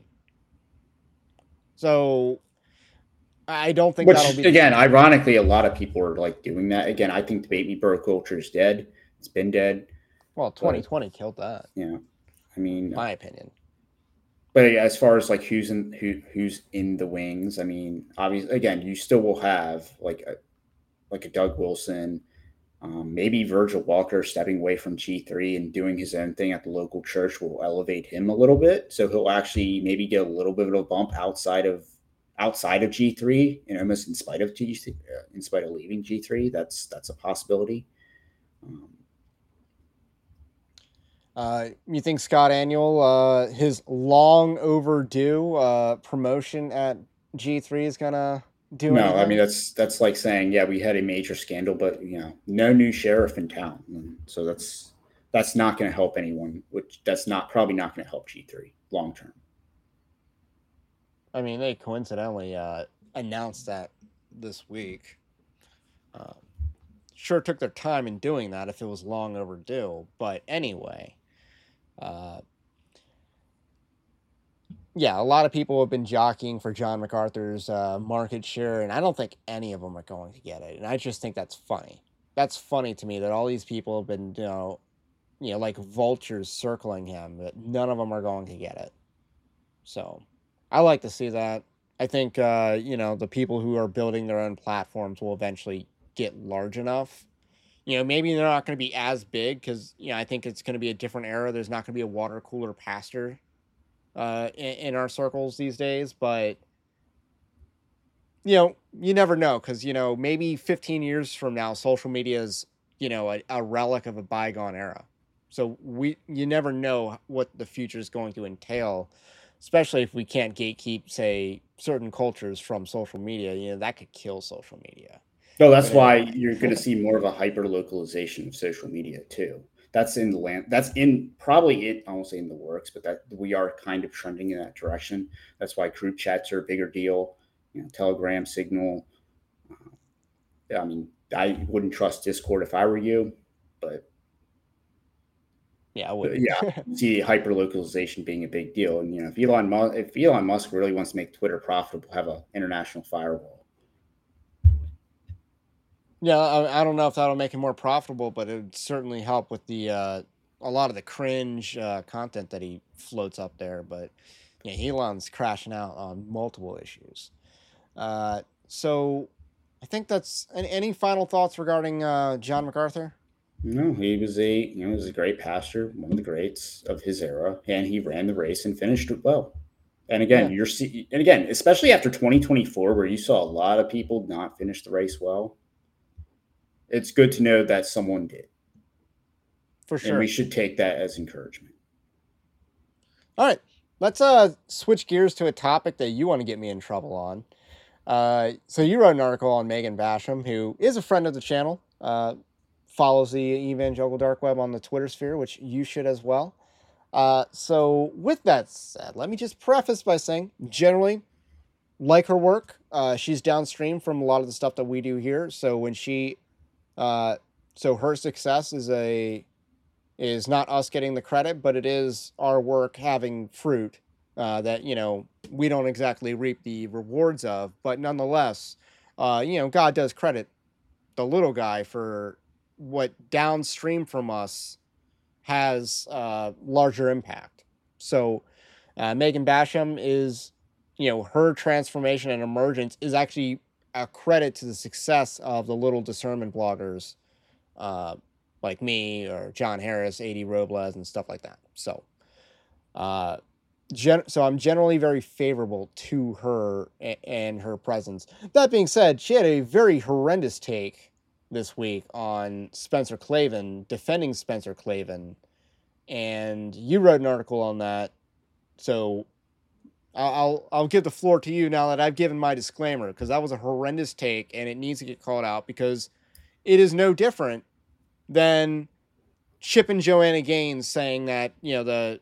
S2: So I don't think
S3: Which,
S2: that'll be
S3: again, same. Ironically, a lot of people are like doing that. Again, I think debate me bro culture is dead. It's been dead.
S2: Well, twenty twenty but, killed that.
S3: Yeah, I mean,
S2: my opinion.
S3: But as far as like who's in who who's in the wings, I mean, obviously, again, you still will have like a like a Doug Wilson, um, maybe Virgil Walker stepping away from G three and doing his own thing at the local church will elevate him a little bit. So he'll actually maybe get a little bit of a bump outside of outside of G three, and almost in spite of G three, uh, in spite of leaving G three. That's that's a possibility. Um,
S2: uh, you think Scott Aniol, uh, his long overdue uh, promotion at G three is gonna do
S3: no,
S2: anything?
S3: I mean, that's that's like saying, yeah, we had a major scandal, but you know, no new sheriff in town. And so that's that's not going to help anyone, which that's not probably not going to help G three long term.
S2: I mean, they coincidentally uh, announced that this week. Um, sure took their time in doing that if it was long overdue. But anyway, uh, yeah, a lot of people have been jockeying for John MacArthur's uh, market share, and I don't think any of them are going to get it. And I just think that's funny. That's funny to me that all these people have been, you know, you know, like vultures circling him, but none of them are going to get it. So I like to see that. I think, uh, you know, the people who are building their own platforms will eventually get large enough. You know, maybe they're not going to be as big because, you know, I think it's going to be a different era. There's not going to be a water cooler pastor uh, in, in our circles these days. But, you know, you never know because, you know, maybe fifteen years from now, social media is, you know, a, a relic of a bygone era. So we, you never know what the future is going to entail, especially if we can't gatekeep, say, certain cultures from social media. You know, that could kill social media.
S3: No, that's but why anyway. You're going to see more of a hyper localization of social media too. That's in the land. That's in probably it. I won't say in the works, but that we are kind of trending in that direction. That's why group chats are a bigger deal. You know, Telegram, Signal. Uh, I mean, I wouldn't trust Discord if I were you, but.
S2: Yeah, I would.
S3: Yeah, see hyper localization being a big deal, and you know, if Elon Musk, if Elon Musk really wants to make Twitter profitable, have an international firewall.
S2: Yeah, I, I don't know if that'll make it more profitable, but it would certainly help with the uh, a lot of the cringe uh, content that he floats up there. But yeah, Elon's crashing out on multiple issues. Uh, so I think that's any, any final thoughts regarding uh, John MacArthur?
S3: No, he was a you know he was a great pastor, one of the greats of his era, and he ran the race and finished it well. And again, yeah. you're see, and again, especially after twenty twenty-four, where you saw a lot of people not finish the race well, it's good to know that someone did.
S2: For sure,
S3: and we should take that as encouragement.
S2: All right, let's uh switch gears to a topic that you want to get me in trouble on. Uh, so you wrote an article on Megan Basham, who is a friend of the channel. Uh. Follows the Evangelical Dark Web on the Twitter sphere, which you should as well. Uh, so with that said, let me just preface by saying, generally, like her work, uh, she's downstream from a lot of the stuff that we do here. So when she, uh, so her success is a, is not us getting the credit, but it is our work having fruit uh, that, you know, we don't exactly reap the rewards of, but nonetheless, uh, you know, God does credit the little guy for what downstream from us has uh, larger impact. So uh, Megan Basham is, you know, her transformation and emergence is actually a credit to the success of the little discernment bloggers uh, like me or John Harris, A D Robles, and stuff like that. So, uh, gen- so I'm generally very favorable to her a- and her presence. That being said, she had a very horrendous take this week on Spencer Klavan, defending Spencer Klavan, and you wrote an article on that. So I'll I'll give the floor to you now that I've given my disclaimer, because that was a horrendous take and it needs to get called out, because it is no different than Chip and Joanna Gaines saying that, you know, the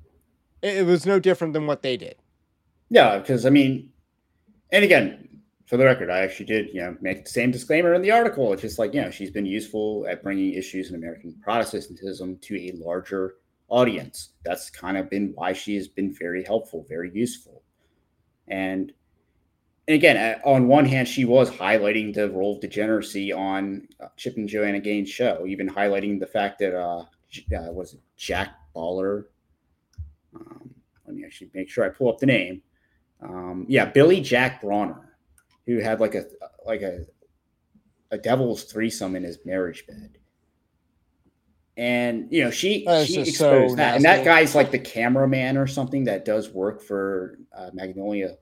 S2: it was no different than what they did.
S3: Yeah, because I mean, and again, for the record, I actually did, you know, make the same disclaimer in the article. It's just like, you know, she's been useful at bringing issues in American Protestantism to a larger audience. That's kind of been why she has been very helpful, very useful. And, and again, on one hand, she was highlighting the role of degeneracy on uh, Chip and Joanna Gaines' show, even highlighting the fact that, uh, uh was it Jack Baller? Um, let me actually make sure I pull up the name. Um, yeah, Billy Jack Bronner, who had like a like a a devil's threesome in his marriage bed. And, you know, she,
S2: That's
S3: she
S2: just
S3: exposed
S2: so
S3: that. And
S2: nasty.
S3: that guy's like the cameraman or something that does work for uh, Magnolia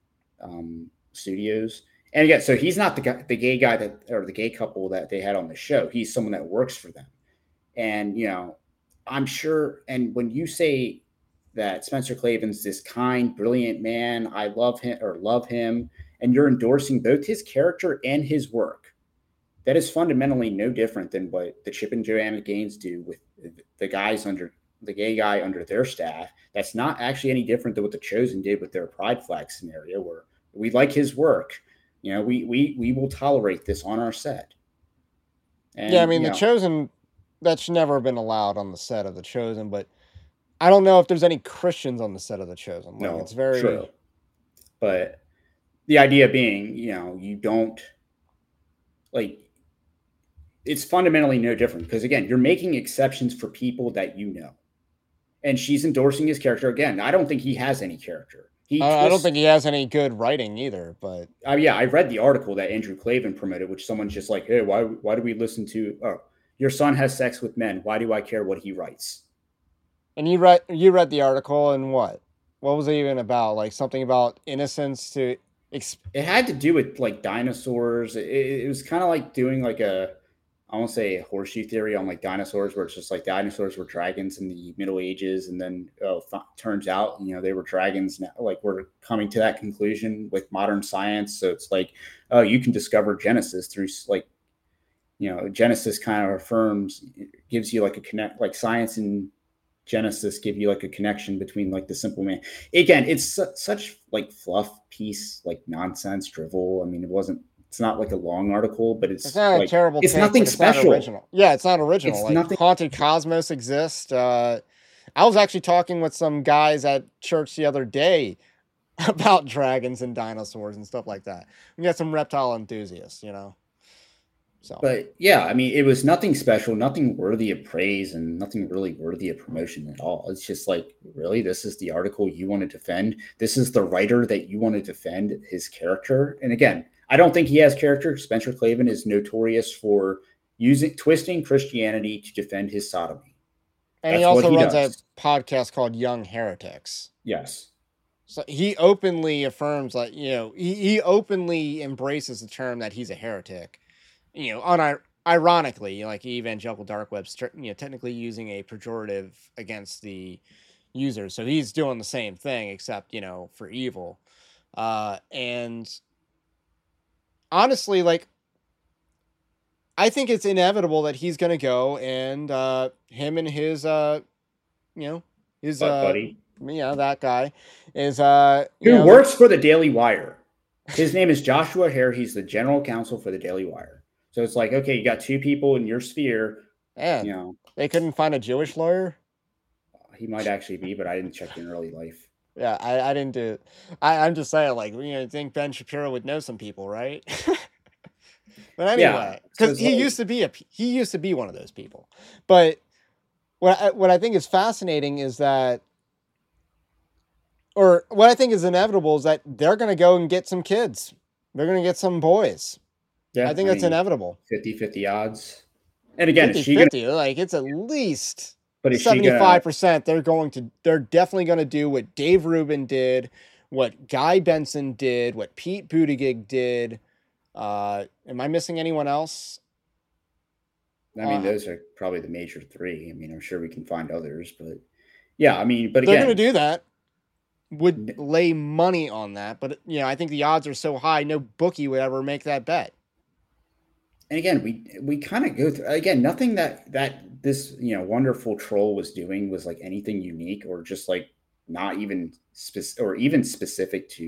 S3: um, Studios. And again, so he's not the guy, the gay guy that, or the gay couple that they had on the show. He's someone that works for them. And, you know, I'm sure, and when you say that Spencer Klavin's this kind, brilliant man, I love him or love him, and you're endorsing both his character and his work, that is fundamentally no different than what the Chip and Joanna Gaines do with the guys under the gay guy under their staff. That's not actually any different than what the Chosen did with their Pride Flag scenario, where we like his work. You know, we we we will tolerate this on our set. And,
S2: yeah, I mean,
S3: you
S2: The
S3: know,
S2: Chosen, that's never been allowed on the set of The Chosen, but I don't know if there's any Christians on the set of The Chosen. Like,
S3: no,
S2: it's very
S3: true. But the idea being, you know, you don't like. It's fundamentally no different because, again, you're making exceptions for people that you know. And she's endorsing his character. Again, I don't think he has any character. He
S2: I, I don't
S3: twists-
S2: think he has any good writing either, but
S3: Uh, yeah, I read the article that Andrew Clavin promoted, which someone's just like, hey, why, why do we listen to, oh, your son has sex with men. Why do I care what he writes?
S2: and you read you read the article, and what? What was it even about? Like something about innocence to exp-
S3: It had to do with like dinosaurs. It, it was kind of like doing like a, I won't say a horseshoe theory on like dinosaurs, where it's just like dinosaurs were dragons in the Middle Ages, and then oh, th- turns out you know they were dragons. Now, like we're coming to that conclusion with modern science. So it's like, oh, you can discover Genesis through like, you know, Genesis kind of affirms, gives you like a connect, like science and Genesis give you like a connection between like the simple man. Again, it's su- such like fluff piece, like nonsense drivel. I mean, it wasn't. It's not like a long article, but it's,
S2: It's not
S3: like,
S2: a terrible.
S3: It's
S2: take,
S3: nothing
S2: but it's not
S3: special.
S2: original. Yeah, it's not original.
S3: It's
S2: like
S3: nothing-
S2: Haunted Cosmos exists. Uh, I was actually talking with some guys at church the other day about dragons and dinosaurs and stuff like that. We got some reptile enthusiasts, you know. So,
S3: But yeah, I mean, it was nothing special, nothing worthy of praise, and nothing really worthy of promotion at all. It's just like, really, this is the article you want to defend. This is the writer that you want to defend his character. And again, I don't think he has character. Spencer Klavan is notorious for using twisting Christianity to defend his sodomy.
S2: and he
S3: That's what
S2: also
S3: he
S2: runs
S3: does.
S2: a podcast called Young Heretics.
S3: Yes.
S2: So he openly affirms, like, you know, he, he openly embraces the term that he's a heretic. You know, on ironically, like evangelical dark web's, you know, technically using a pejorative against the users. So he's doing the same thing, except, you know, for evil. Uh, and honestly, like, I think it's inevitable that he's going to go and uh, him and his, uh, you know, his,
S3: Butt
S2: uh,
S3: buddy.
S2: yeah, that guy is, uh, you
S3: Who
S2: know,
S3: works for the Daily Wire. His name is Joshua Hare. He's the general counsel for the Daily Wire. So it's like, okay, you got two people in your sphere.
S2: man,
S3: You know,
S2: they couldn't find a Jewish lawyer.
S3: he might actually be, but I didn't check in early life.
S2: Yeah, I, I didn't do it. I, I'm just saying, like, you know, I think Ben Shapiro would know some people, right? But
S3: Yeah,
S2: anyway,
S3: so
S2: because
S3: it's
S2: he
S3: like-
S2: used to be a he used to be one of those people. But what I, what I think is fascinating is that, or what I think is inevitable is that they're going to go and get some kids. They're going to get some boys.
S3: Yeah,
S2: I think that's
S3: mean,
S2: inevitable.
S3: fifty-fifty odds. And again, is she gonna,
S2: fifty fifty, like it's at least
S3: but is she gonna,
S2: seventy-five percent. They're going to, they're definitely going to do what Dave Rubin did, what Guy Benson did, what Pete Buttigieg did. Uh, am I missing anyone else?
S3: I mean,
S2: uh,
S3: those are probably the major three. I mean, I'm sure we can find others, but yeah, I mean, but
S2: They're
S3: again,
S2: going to do that. Would lay money on that, but you know, I think the odds are so high, no bookie would ever make that bet.
S3: and again, we we kind of go through again. Nothing that that this you know wonderful troll was doing was like anything unique or just like not even specific or even specific to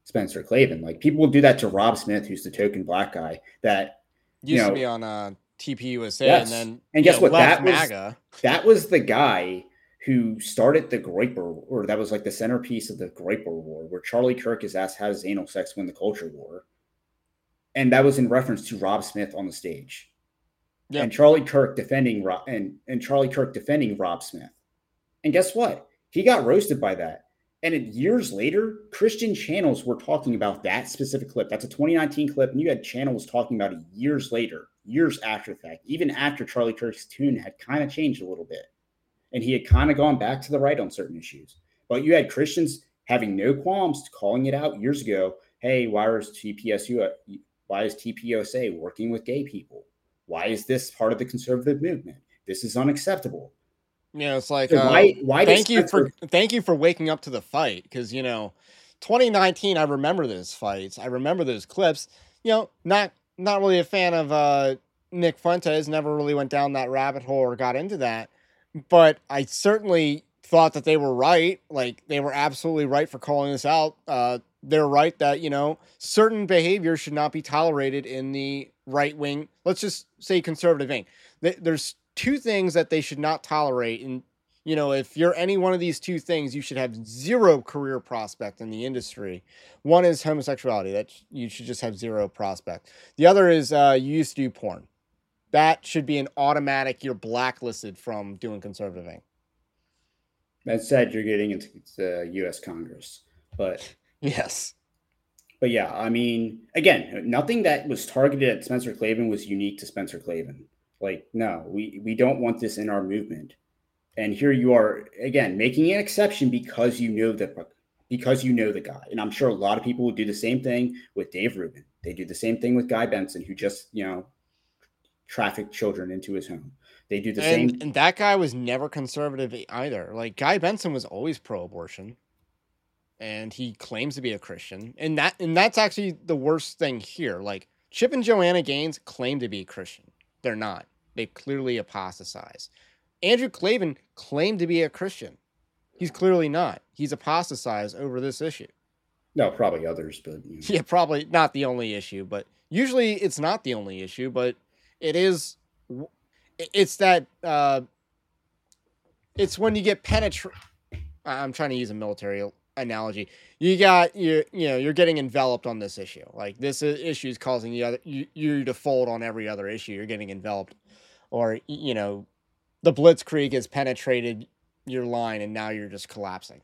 S3: Spencer Clavin. Like people will do that to Rob Smith, who's the token black guy that
S2: used
S3: you know,
S2: to be on uh, T P U S A,
S3: yes.
S2: and then
S3: and guess
S2: know,
S3: what?
S2: left
S3: That was
S2: MAGA.
S3: that was the guy who started the Groyper, or that was like the centerpiece of the Groyper War, where Charlie Kirk is asked how does anal sex win the culture war, and that was in reference to Rob Smith on the stage, yep. and Charlie Kirk defending Rob and and Charlie Kirk defending Rob Smith, and guess what? He got roasted by that. And years later, Christian channels were talking about that specific clip. That's a twenty nineteen clip, and you had channels talking about it years later, years after the fact, even after Charlie Kirk's tune had kind of changed a little bit. And he had kind of gone back to the right on certain issues. But you had Christians having no qualms calling it out years ago. Hey, why is T P S U, why is T P U S A working with gay people? Why is this part of the conservative movement? This is unacceptable.
S2: You know, it's like,
S3: so
S2: uh,
S3: why, why
S2: thank you
S3: Spencer...
S2: for thank you for waking up to the fight. Because, you know, twenty nineteen, I remember those fights. I remember those clips. You know, not not really a fan of uh, Nick Fuentes. Never really went down that rabbit hole or got into that. But I certainly thought that they were right. Like, they were absolutely right for calling this out. Uh, they're right that, you know, certain behavior should not be tolerated in the right wing. Let's just say conservative wing. There's two things that they should not tolerate. And, you know, if you're any one of these two things, you should have zero career prospect in the industry. One is homosexuality. That you should just have zero prospect. The other is uh, you used to do porn. That should be an automatic, you're blacklisted from doing conservative.
S3: That said, you're getting into the U S Congress. But
S2: yes.
S3: But yeah, I mean, again, nothing that was targeted at Spencer Clavin was unique to Spencer Clavin. Like, no, we, we don't want this in our movement. And here you are, again, making an exception because you know the, because you know the guy. And I'm sure a lot of people would do the same thing with Dave Rubin. They do the same thing with Guy Benson, who just, you know, trafficked children into his home. They do the
S2: and,
S3: same.
S2: And that guy was never conservative either. Like, Guy Benson was always pro-abortion. And he claims to be a Christian. And that and that's actually the worst thing here. Like, Chip and Joanna Gaines claim to be Christian. They're not. They clearly apostatize. Andrew Clavin claimed to be a Christian. He's clearly not. He's apostatized over this issue.
S3: No, probably others, but you know.
S2: Yeah, probably not the only issue. But usually it's not the only issue. But it is. It's that. Uh, it's when you get penetrated. I'm trying to use a military analogy. You got you. You know, you're getting enveloped on this issue. Like, this issue is causing the other you, you to fold on every other issue. You're getting enveloped. Or, you know, the Blitzkrieg has penetrated your line and now you're just collapsing.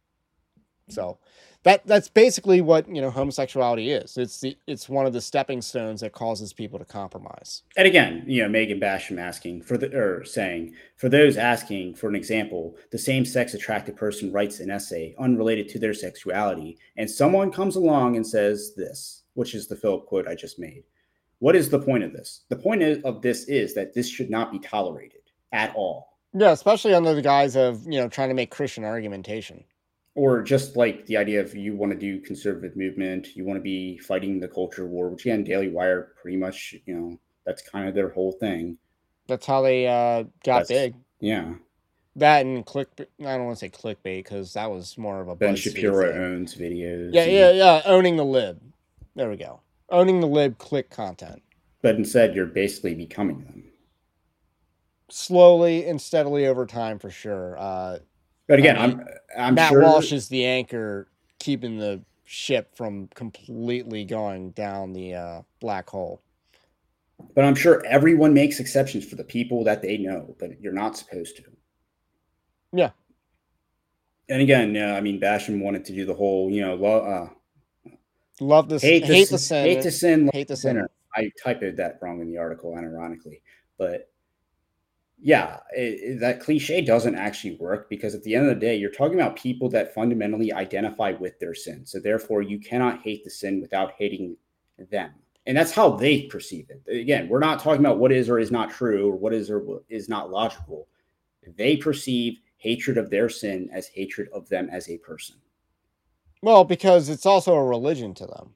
S2: So that that's basically what, you know, homosexuality is. It's the it's one of the stepping stones that causes people to compromise.
S3: And again, you know, Megan Basham asking for the or saying for those asking for an example, the same-sex attracted person writes an essay unrelated to their sexuality, and someone comes along and says this, which is the Philip quote I just made. What is the point of this? The point of this is that this should not be tolerated at all.
S2: Yeah, especially under the guise of, you know, trying to make Christian argumentation.
S3: Or just like the idea of you want to do conservative movement, you want to be fighting the culture war, which again, Daily Wire pretty much, you know, that's kind of their whole thing.
S2: That's how they uh, got that's, big.
S3: Yeah.
S2: That and click, I don't want to say clickbait because that was more of a
S3: Ben Shapiro owns videos.
S2: Yeah, yeah, yeah. Owning the lib. There we go. Owning the lib click content.
S3: But instead, you're basically becoming them.
S2: Slowly and steadily over time, for sure. Uh,
S3: but again, I mean, I'm I'm
S2: Matt
S3: sure
S2: Walsh is the anchor keeping the ship from completely going down the uh, black hole.
S3: But I'm sure everyone makes exceptions for the people that they know, but you're not supposed to.
S2: Yeah.
S3: And again, uh, I mean, Basham wanted to do the whole, you know, lo- uh,
S2: love this,
S3: hate,
S2: hate
S3: the,
S2: the sin,
S3: hate the sin,
S2: hate the sinner.
S3: I typed that wrong in the article, unironically, but yeah, it, it, that cliche doesn't actually work because at the end of the day, you're talking about people that fundamentally identify with their sin. So therefore, you cannot hate the sin without hating them. And that's how they perceive it. Again, we're not talking about what is or is not true or what is or is not logical. They perceive hatred of their sin as hatred of them as a person.
S2: Well, because it's also a religion to them.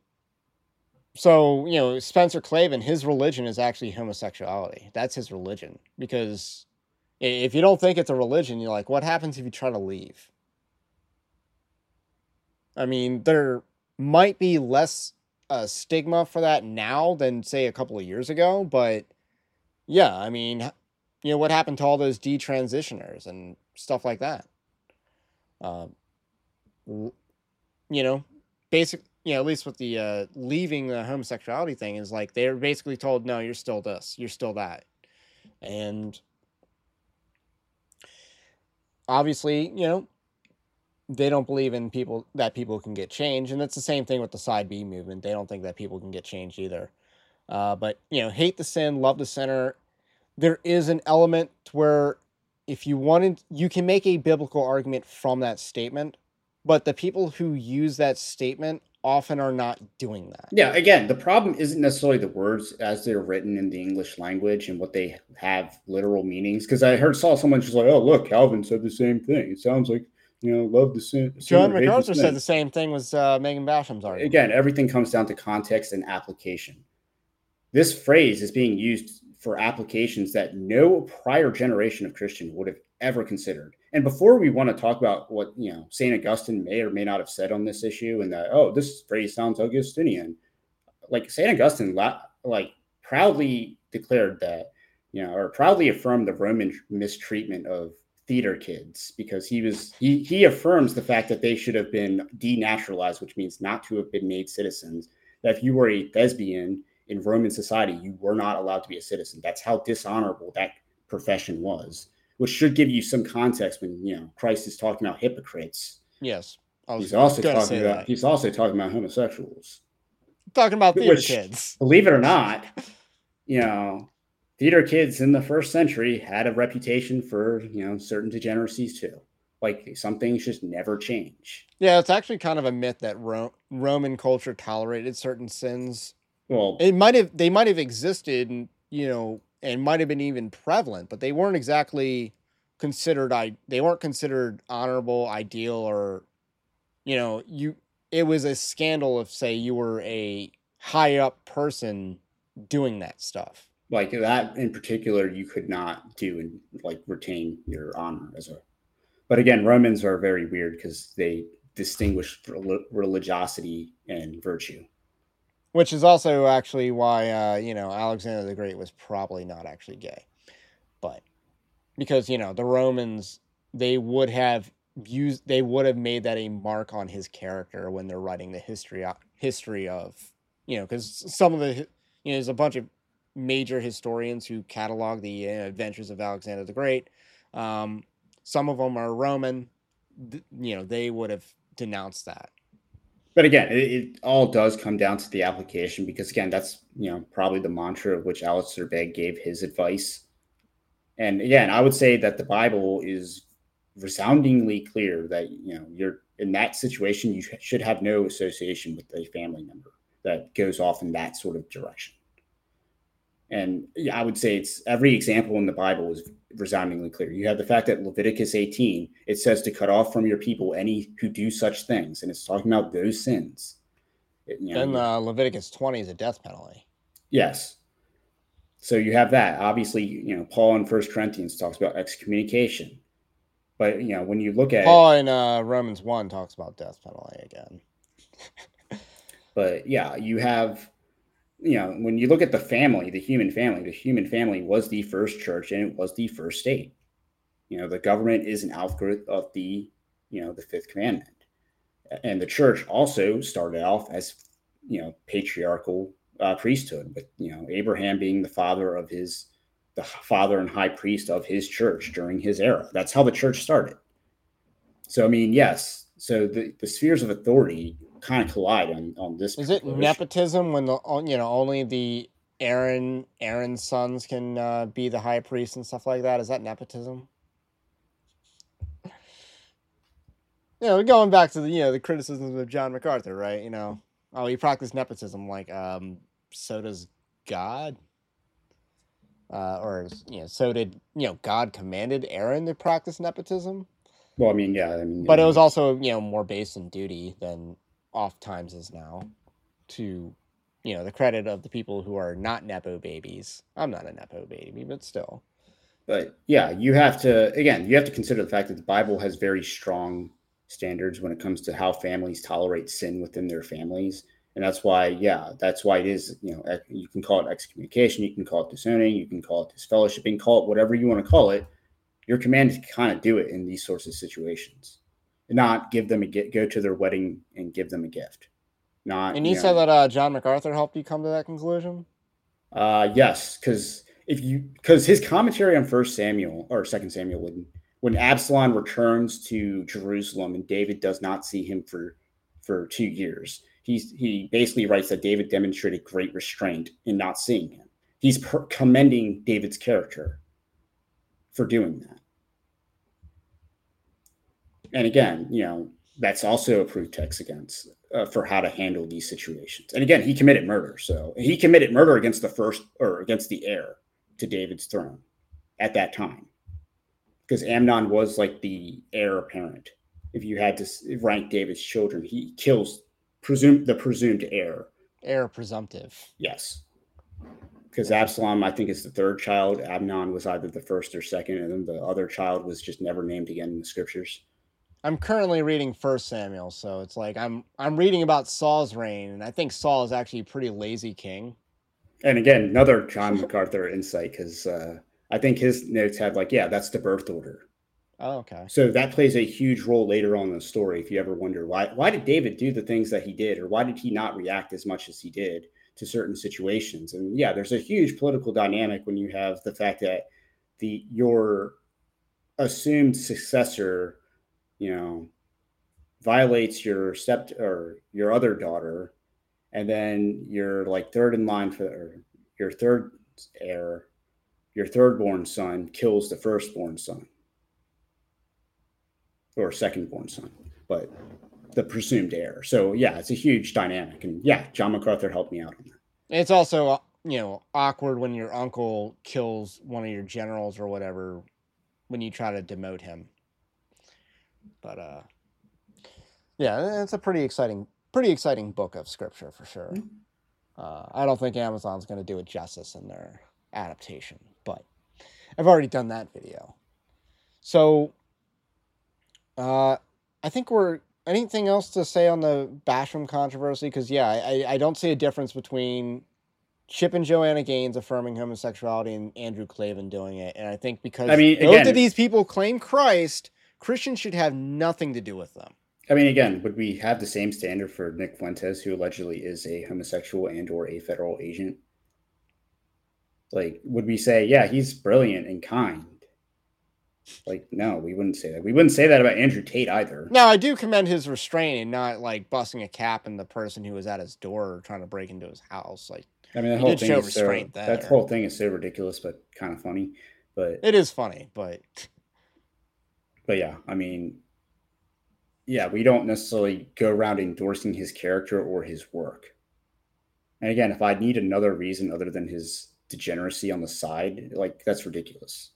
S2: So, you know, Spencer Clavin, his religion is actually homosexuality. That's his religion. Because if you don't think it's a religion, you're like, what happens if you try to leave? I mean, they're might be less uh, stigma for that now than say a couple of years ago, but yeah, I mean, you know, what happened to all those detransitioners and stuff like that? Uh, you know, basic, you know, at least with the uh, leaving the homosexuality thing is like they're basically told, no, you're still this, you're still that. And obviously, you know, they don't believe in people that people can get changed. And that's the same thing with the Side B movement. They don't think that people can get changed either. Uh, but, you know, hate the sin, love the sinner. There is an element where if you wanted, you can make a biblical argument from that statement, but the people who use that statement often are not doing that.
S3: Yeah, again, the problem isn't necessarily the words as they're written in the English language and what they have literal meanings. Because I heard saw someone just like, oh, look, Calvin said the same thing. It sounds like, you know, love the sin.
S2: John MacArthur said the same thing was uh, Megan Basham's argument.
S3: Again, everything comes down to context and application. This phrase is being used for applications that no prior generation of Christian would have ever considered. And before we want to talk about what, you know, Saint Augustine may or may not have said on this issue and that, oh, this phrase sounds Augustinian. Like Saint Augustine, like proudly declared that, you know, or proudly affirmed the Roman mistreatment of theater kids because he was, he, he affirms the fact that they should have been denaturalized, which means not to have been made citizens. That if you were a thespian in Roman society, you were not allowed to be a citizen. That's how dishonorable that profession was, which should give you some context when, you know, Christ is talking about hypocrites.
S2: Yes.
S3: He's also talking about, that. he's also talking about homosexuals.
S2: Talking about theater
S3: which,
S2: kids.
S3: Believe it or not, you know, theater kids in the first century had a reputation for, you know, certain degeneracies too. Like some things just never change.
S2: Yeah, it's actually kind of a myth that Ro- Roman culture tolerated certain sins.
S3: Well,
S2: it might have, they might have existed, and, you know, and might have been even prevalent, but they weren't exactly considered, I, they weren't considered honorable, ideal, or, you know, you, it was a scandal if, say, you were a high up person doing that stuff.
S3: Like that in particular, you could not do and like retain your honor as a, but again, Romans are very weird because they distinguish religiosity and virtue.
S2: Which is also actually why, uh, you know, Alexander the Great was probably not actually gay. But because, you know, the Romans, they would have used, they would have made that a mark on his character when they're writing the history, history of, you know, because some of the, you know, there's a bunch of major historians who catalog the uh, adventures of Alexander the Great. Um, some of them are Roman, you know, they would have denounced that.
S3: But again, it, it all does come down to the application because, again, that's, you know, probably the mantra of which Alistair Begg gave his advice. And again, I would say that the Bible is resoundingly clear that, you know, you're in that situation, you should have no association with a family member that goes off in that sort of direction. And yeah, I would say it's every example in the Bible is resoundingly clear. You have the fact that Leviticus eighteen, it says to cut off from your people any who do such things. And it's talking about those sins. It, you know,
S2: then uh, Leviticus twenty is a death penalty.
S3: Yes. So you have that. Obviously, you know, Paul in First Corinthians talks about excommunication. But, you know, when you look at
S2: Paul in uh, Romans one talks about death penalty again.
S3: But yeah, you have, you know, when you look at the family, the human family, the human family was the first church and it was the first state. You know, the government is an outgrowth of the, you know, the fifth commandment. And the church also started off as, you know, patriarchal uh, priesthood, with, you know, Abraham being the father of his, the father and high priest of his church during his era. That's how the church started. So, I mean, yes. So the, the spheres of authority kind of collide on, on this.
S2: Is it nepotism when the, you know, only the Aaron, Aaron's sons can uh, be the high priest and stuff like that? Is that nepotism? You know, going back to the, you know, the criticisms of John MacArthur, right? You know, oh, he practiced nepotism. Like, um, so does God. Uh, or, you know, so did, you know, God commanded Aaron to practice nepotism?
S3: Well, I mean, yeah. I mean,
S2: but it was also, you know, more based in duty than oft times is now, to, you know, the credit of the people who are not Nepo babies. I'm not a Nepo baby, but still.
S3: But yeah, you have to, again, you have to consider the fact that the Bible has very strong standards when it comes to how families tolerate sin within their families. And that's why, yeah, that's why it is, you know, you can call it excommunication, you can call it disowning, you can call it disfellowshipping, call it whatever you want to call it. You're commanded to kind of do it in these sorts of situations, and not give them a get, go to their wedding and give them a gift. Not,
S2: and you, you said know, that uh, John MacArthur helped you come to that conclusion?
S3: Uh, yes, because if you because his commentary on First Samuel or Second Samuel, when when Absalom returns to Jerusalem and David does not see him for for two years, he's he basically writes that David demonstrated great restraint in not seeing him. He's per- commending David's character for doing that. And again, you know, that's also a proof text against uh, for how to handle these situations. And again, he committed murder. So he committed murder against the first or against the heir to David's throne at that time, because Amnon was like the heir apparent. If you had to rank David's children, he kills presumed the presumed heir.
S2: Heir presumptive.
S3: Yes. Because Absalom, I think, is the third child. Amnon was either the first or second, and then the other child was just never named again in the scriptures.
S2: I'm currently reading First Samuel, so it's like I'm I'm reading about Saul's reign, and I think Saul is actually a pretty lazy king.
S3: And again, another John MacArthur insight, because uh, I think his notes had like, yeah, that's the birth order.
S2: Oh, okay.
S3: So that plays a huge role later on in the story. If you ever wonder why why did David do the things that he did, or why did he not react as much as he did to certain situations? And yeah, there's a huge political dynamic when you have the fact that the your assumed successor, you know, violates your step or your other daughter, and then you're like third in line for or your third heir, your third born son kills the firstborn son or second born son, but the presumed heir. So yeah, it's a huge dynamic, and yeah, John MacArthur helped me out on that.
S2: It's also, you know, awkward when your uncle kills one of your generals or whatever when you try to demote him. But uh, yeah, it's a pretty exciting, pretty exciting book of scripture for sure. Mm-hmm. Uh, I don't think Amazon's going to do it justice in their adaptation, but I've already done that video. So uh, I think we're. Anything else to say on the Basham controversy? Because yeah, I, I don't see a difference between Chip and Joanna Gaines affirming homosexuality and Andrew Klavan doing it. And I think because
S3: I mean,
S2: both
S3: again,
S2: of these people claim Christ, Christians should have nothing to do with them.
S3: I mean, again, would we have the same standard for Nick Fuentes, who allegedly is a homosexual and or a federal agent? Like, would we say, yeah, he's brilliant and kind? Like, no, we wouldn't say that. We wouldn't say that about Andrew Tate either.
S2: No, I do commend his restraint and not like busting a cap in the person who was at his door trying to break into his house. Like,
S3: I mean, the whole thing is so, that whole thing is so ridiculous, but kind of funny. But
S2: it is funny, but
S3: but yeah, I mean, yeah, we don't necessarily go around endorsing his character or his work. And again, if I need another reason other than his degeneracy on the side, like, that's ridiculous.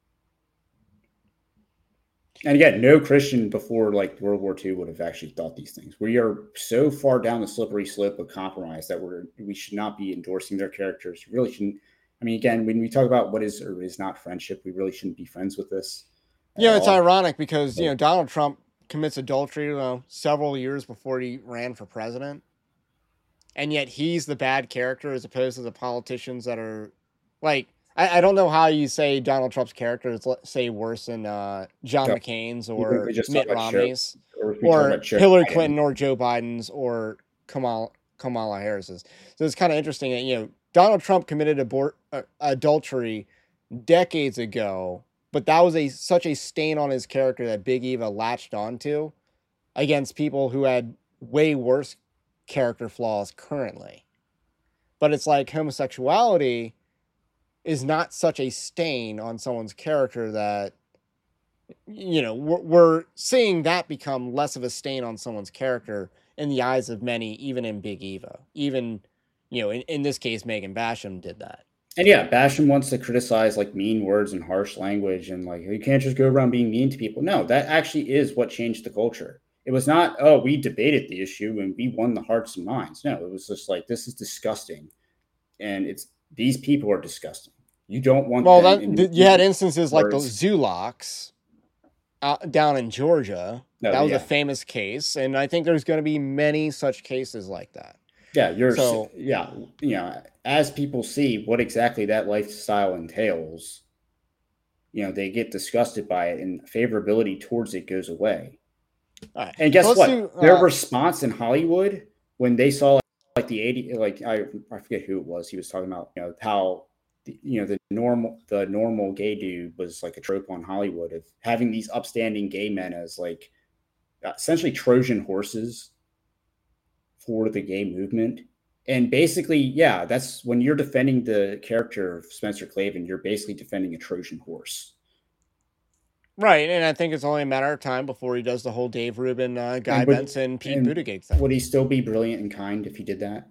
S3: And again, no Christian before like World War Two would have actually thought these things. We are so far down the slippery slope of compromise that we're we should not be endorsing their characters. We really shouldn't. I mean, again, when we talk about what is or is not friendship, we really shouldn't be friends with this.
S2: You know, it's all. ironic because, you know, Donald Trump commits adultery, you know, several years before he ran for president. And yet he's the bad character as opposed to the politicians that are like, I, I don't know how you say Donald Trump's character is, say, worse than uh, John yeah. McCain's or Mitt Romney's or, or Hillary Clinton or Joe Biden's or Kamala, Kamala Harris's. So it's kind of interesting that, you know, Donald Trump committed abor- uh, adultery decades ago, but that was a such a stain on his character that Big Eva latched onto against people who had way worse character flaws currently. But it's like homosexuality is not such a stain on someone's character that, you know, we're, we're seeing that become less of a stain on someone's character in the eyes of many, even in Big Eva. Even, you know, in, in this case, Megan Basham did that.
S3: And yeah, Basham wants to criticize like mean words and harsh language and like, you can't just go around being mean to people. No, that actually is what changed the culture. It was not, oh, we debated the issue and we won the hearts and minds. No, it was just like, this is disgusting. And it's, these people are disgusting. You don't want
S2: well, that, in, you had instances words. like the Zuluks. out, down in Georgia.
S3: No,
S2: that was
S3: yeah.
S2: a famous case, and I think there's going to be many such cases like that.
S3: Yeah, you're
S2: so
S3: yeah, you know, as people see what exactly that lifestyle entails, you know, they get disgusted by it, and favorability towards it goes away.
S2: All right.
S3: And guess
S2: so
S3: what?
S2: do, uh,
S3: Their response in Hollywood when they saw like, like the eighty, like I I forget who it was. He was talking about, you know, how you know the normal the normal gay dude was like a trope on Hollywood of having these upstanding gay men as like essentially Trojan horses for the gay movement. And basically, yeah, that's when you're defending the character of Spencer Klavan, you're basically defending a Trojan horse.
S2: Right, and I think it's only a matter of time before he does the whole Dave Rubin, uh, Guy and would, Benson, Pete and Buttigieg thing.
S3: Would he still be brilliant and kind if he did that?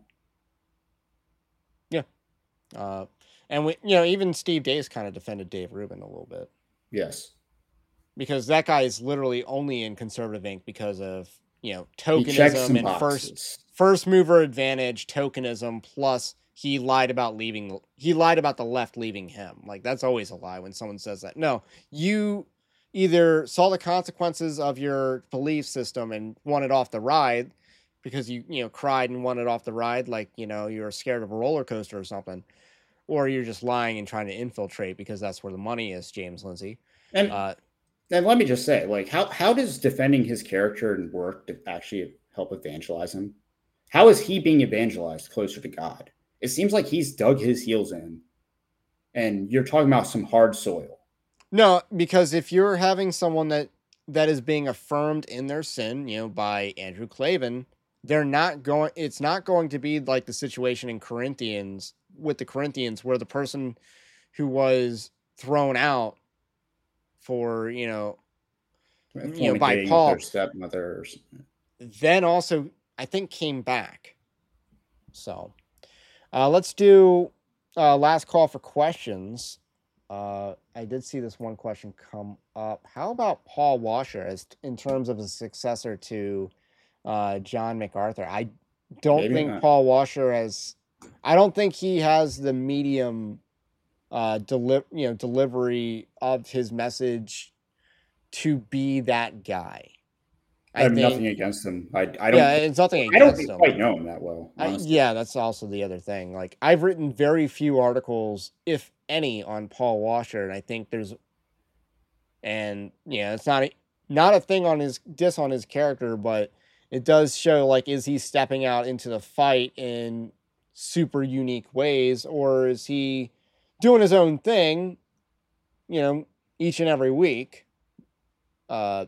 S2: Yeah. Uh, and, we, you know, even Steve Dace kind of defended Dave Rubin a little bit.
S3: Yes.
S2: Because that guy is literally only in Conservative Incorporated because of, you know, tokenism and
S3: boxes.
S2: first first mover advantage, tokenism, plus he lied about leaving, he lied about the left leaving him. Like, that's always a lie when someone says that. No, you either saw the consequences of your belief system and wanted off the ride because you, you know, cried and wanted off the ride, like, you know, you were scared of a roller coaster or something, or you're just lying and trying to infiltrate because that's where the money is, James Lindsay.
S3: And,
S2: uh,
S3: and let me just say, like, how, how does defending his character and work to actually help evangelize him? How is he being evangelized closer to God? It seems like he's dug his heels in, and you're talking about some hard soil.
S2: No, because if you're having someone that, that is being affirmed in their sin, you know, by Andrew Klavan, they're not going, it's not going to be like the situation in Corinthians with the Corinthians where the person who was thrown out for, you know, you know, by Paul,
S3: their stepmother,
S2: then also, I think, came back. So, uh, let's do uh, last call for questions. Uh, I did see this one question come up. How about Paul Washer as in terms of a successor to uh, John MacArthur? I don't Maybe think not. Paul Washer has. I don't think he has the medium, uh, deli- you know, delivery of his message to be that guy.
S3: I, I have think, nothing against him. I, I don't.
S2: Yeah, it's nothing against
S3: I don't
S2: him.
S3: quite know him that well.
S2: I, yeah, that's also the other thing. Like, I've written very few articles, if any, on Paul Washer, and I think there's, and yeah, it's not a, not a thing on his diss on his character, but it does show, like, is he stepping out into the fight in super unique ways, or is he doing his own thing, you know, each and every week? Uh.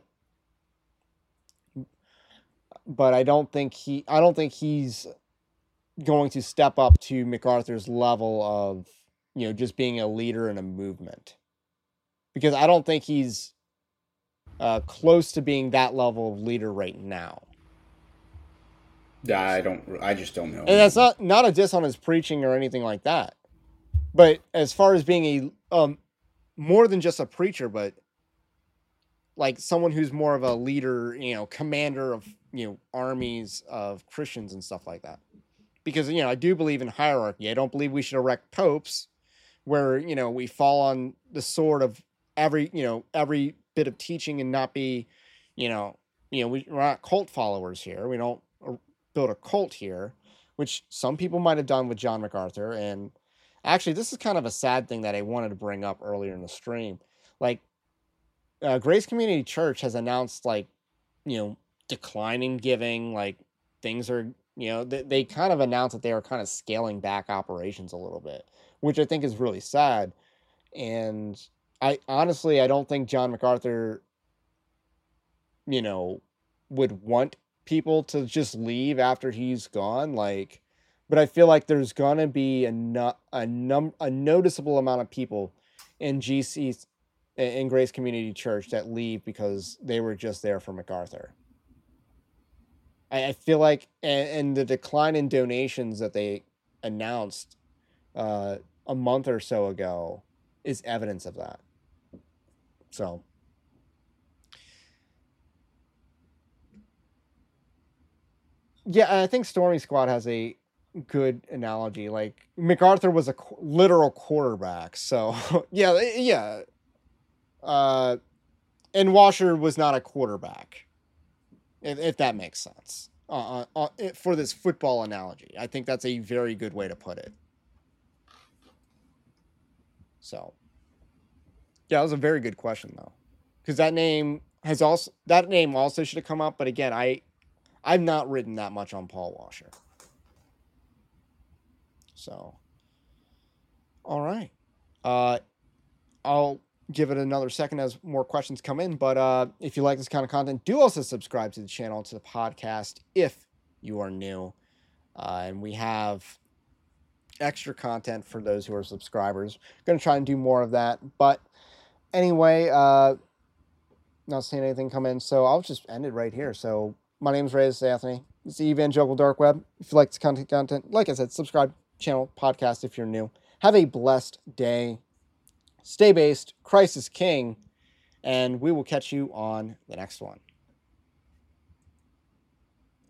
S2: But I don't think he, I don't think he's going to step up to MacArthur's level of, you know, just being a leader in a movement, because I don't think he's uh, close to being that level of leader right now.
S3: Yeah, I don't, I just don't know.
S2: And that's not, not a diss on his preaching or anything like that. But as far as being a, um, more than just a preacher, but like someone who's more of a leader, you know, commander of, you know, armies of Christians and stuff like that. Because, you know, I do believe in hierarchy. I don't believe we should erect popes where, you know, we fall on the sword of every, you know, every bit of teaching and not be, you know, you know, we, we're not cult followers here. We don't build a cult here, which some people might have done with John MacArthur. And actually, this is kind of a sad thing that I wanted to bring up earlier in the stream. Like, uh, Grace Community Church has announced, like, you know, declining giving, like things are, you know, they, they kind of announced that they are kind of scaling back operations a little bit, which I think is really sad. And I honestly, I don't think John MacArthur, you know, would want people to just leave after he's gone. Like, but I feel like there's going to be a, no, a, num, a noticeable amount of people in G C, in Grace Community Church that leave because they were just there for MacArthur. I feel like, and, and the decline in donations that they announced uh, a month or so ago is evidence of that. So, yeah, I think Stormy Squad has a good analogy. Like, MacArthur was a qu- literal quarterback. So, yeah, yeah. Uh, and Washer was not a quarterback, if, if that makes sense. Uh, uh, for this football analogy, I think that's a very good way to put it. So, yeah, that was a very good question though, because that name has also that name also should have come up. But again, I I've not written that much on Paul Washer. So, all right, uh, I'll give it another second as more questions come in. But uh, if you like this kind of content, do also subscribe to the channel, to the podcast, if you are new. Uh, and we have extra content for those who are subscribers. Going to try and do more of that. But anyway, uh, not seeing anything come in, so I'll just end it right here. So my name is Reyes Anthony. It's the Evangelical Dark Web. If you like this content, content, like I said, subscribe, channel, podcast if you're new. Have a blessed day. Stay based. Christ is King. And we will catch you on the next one.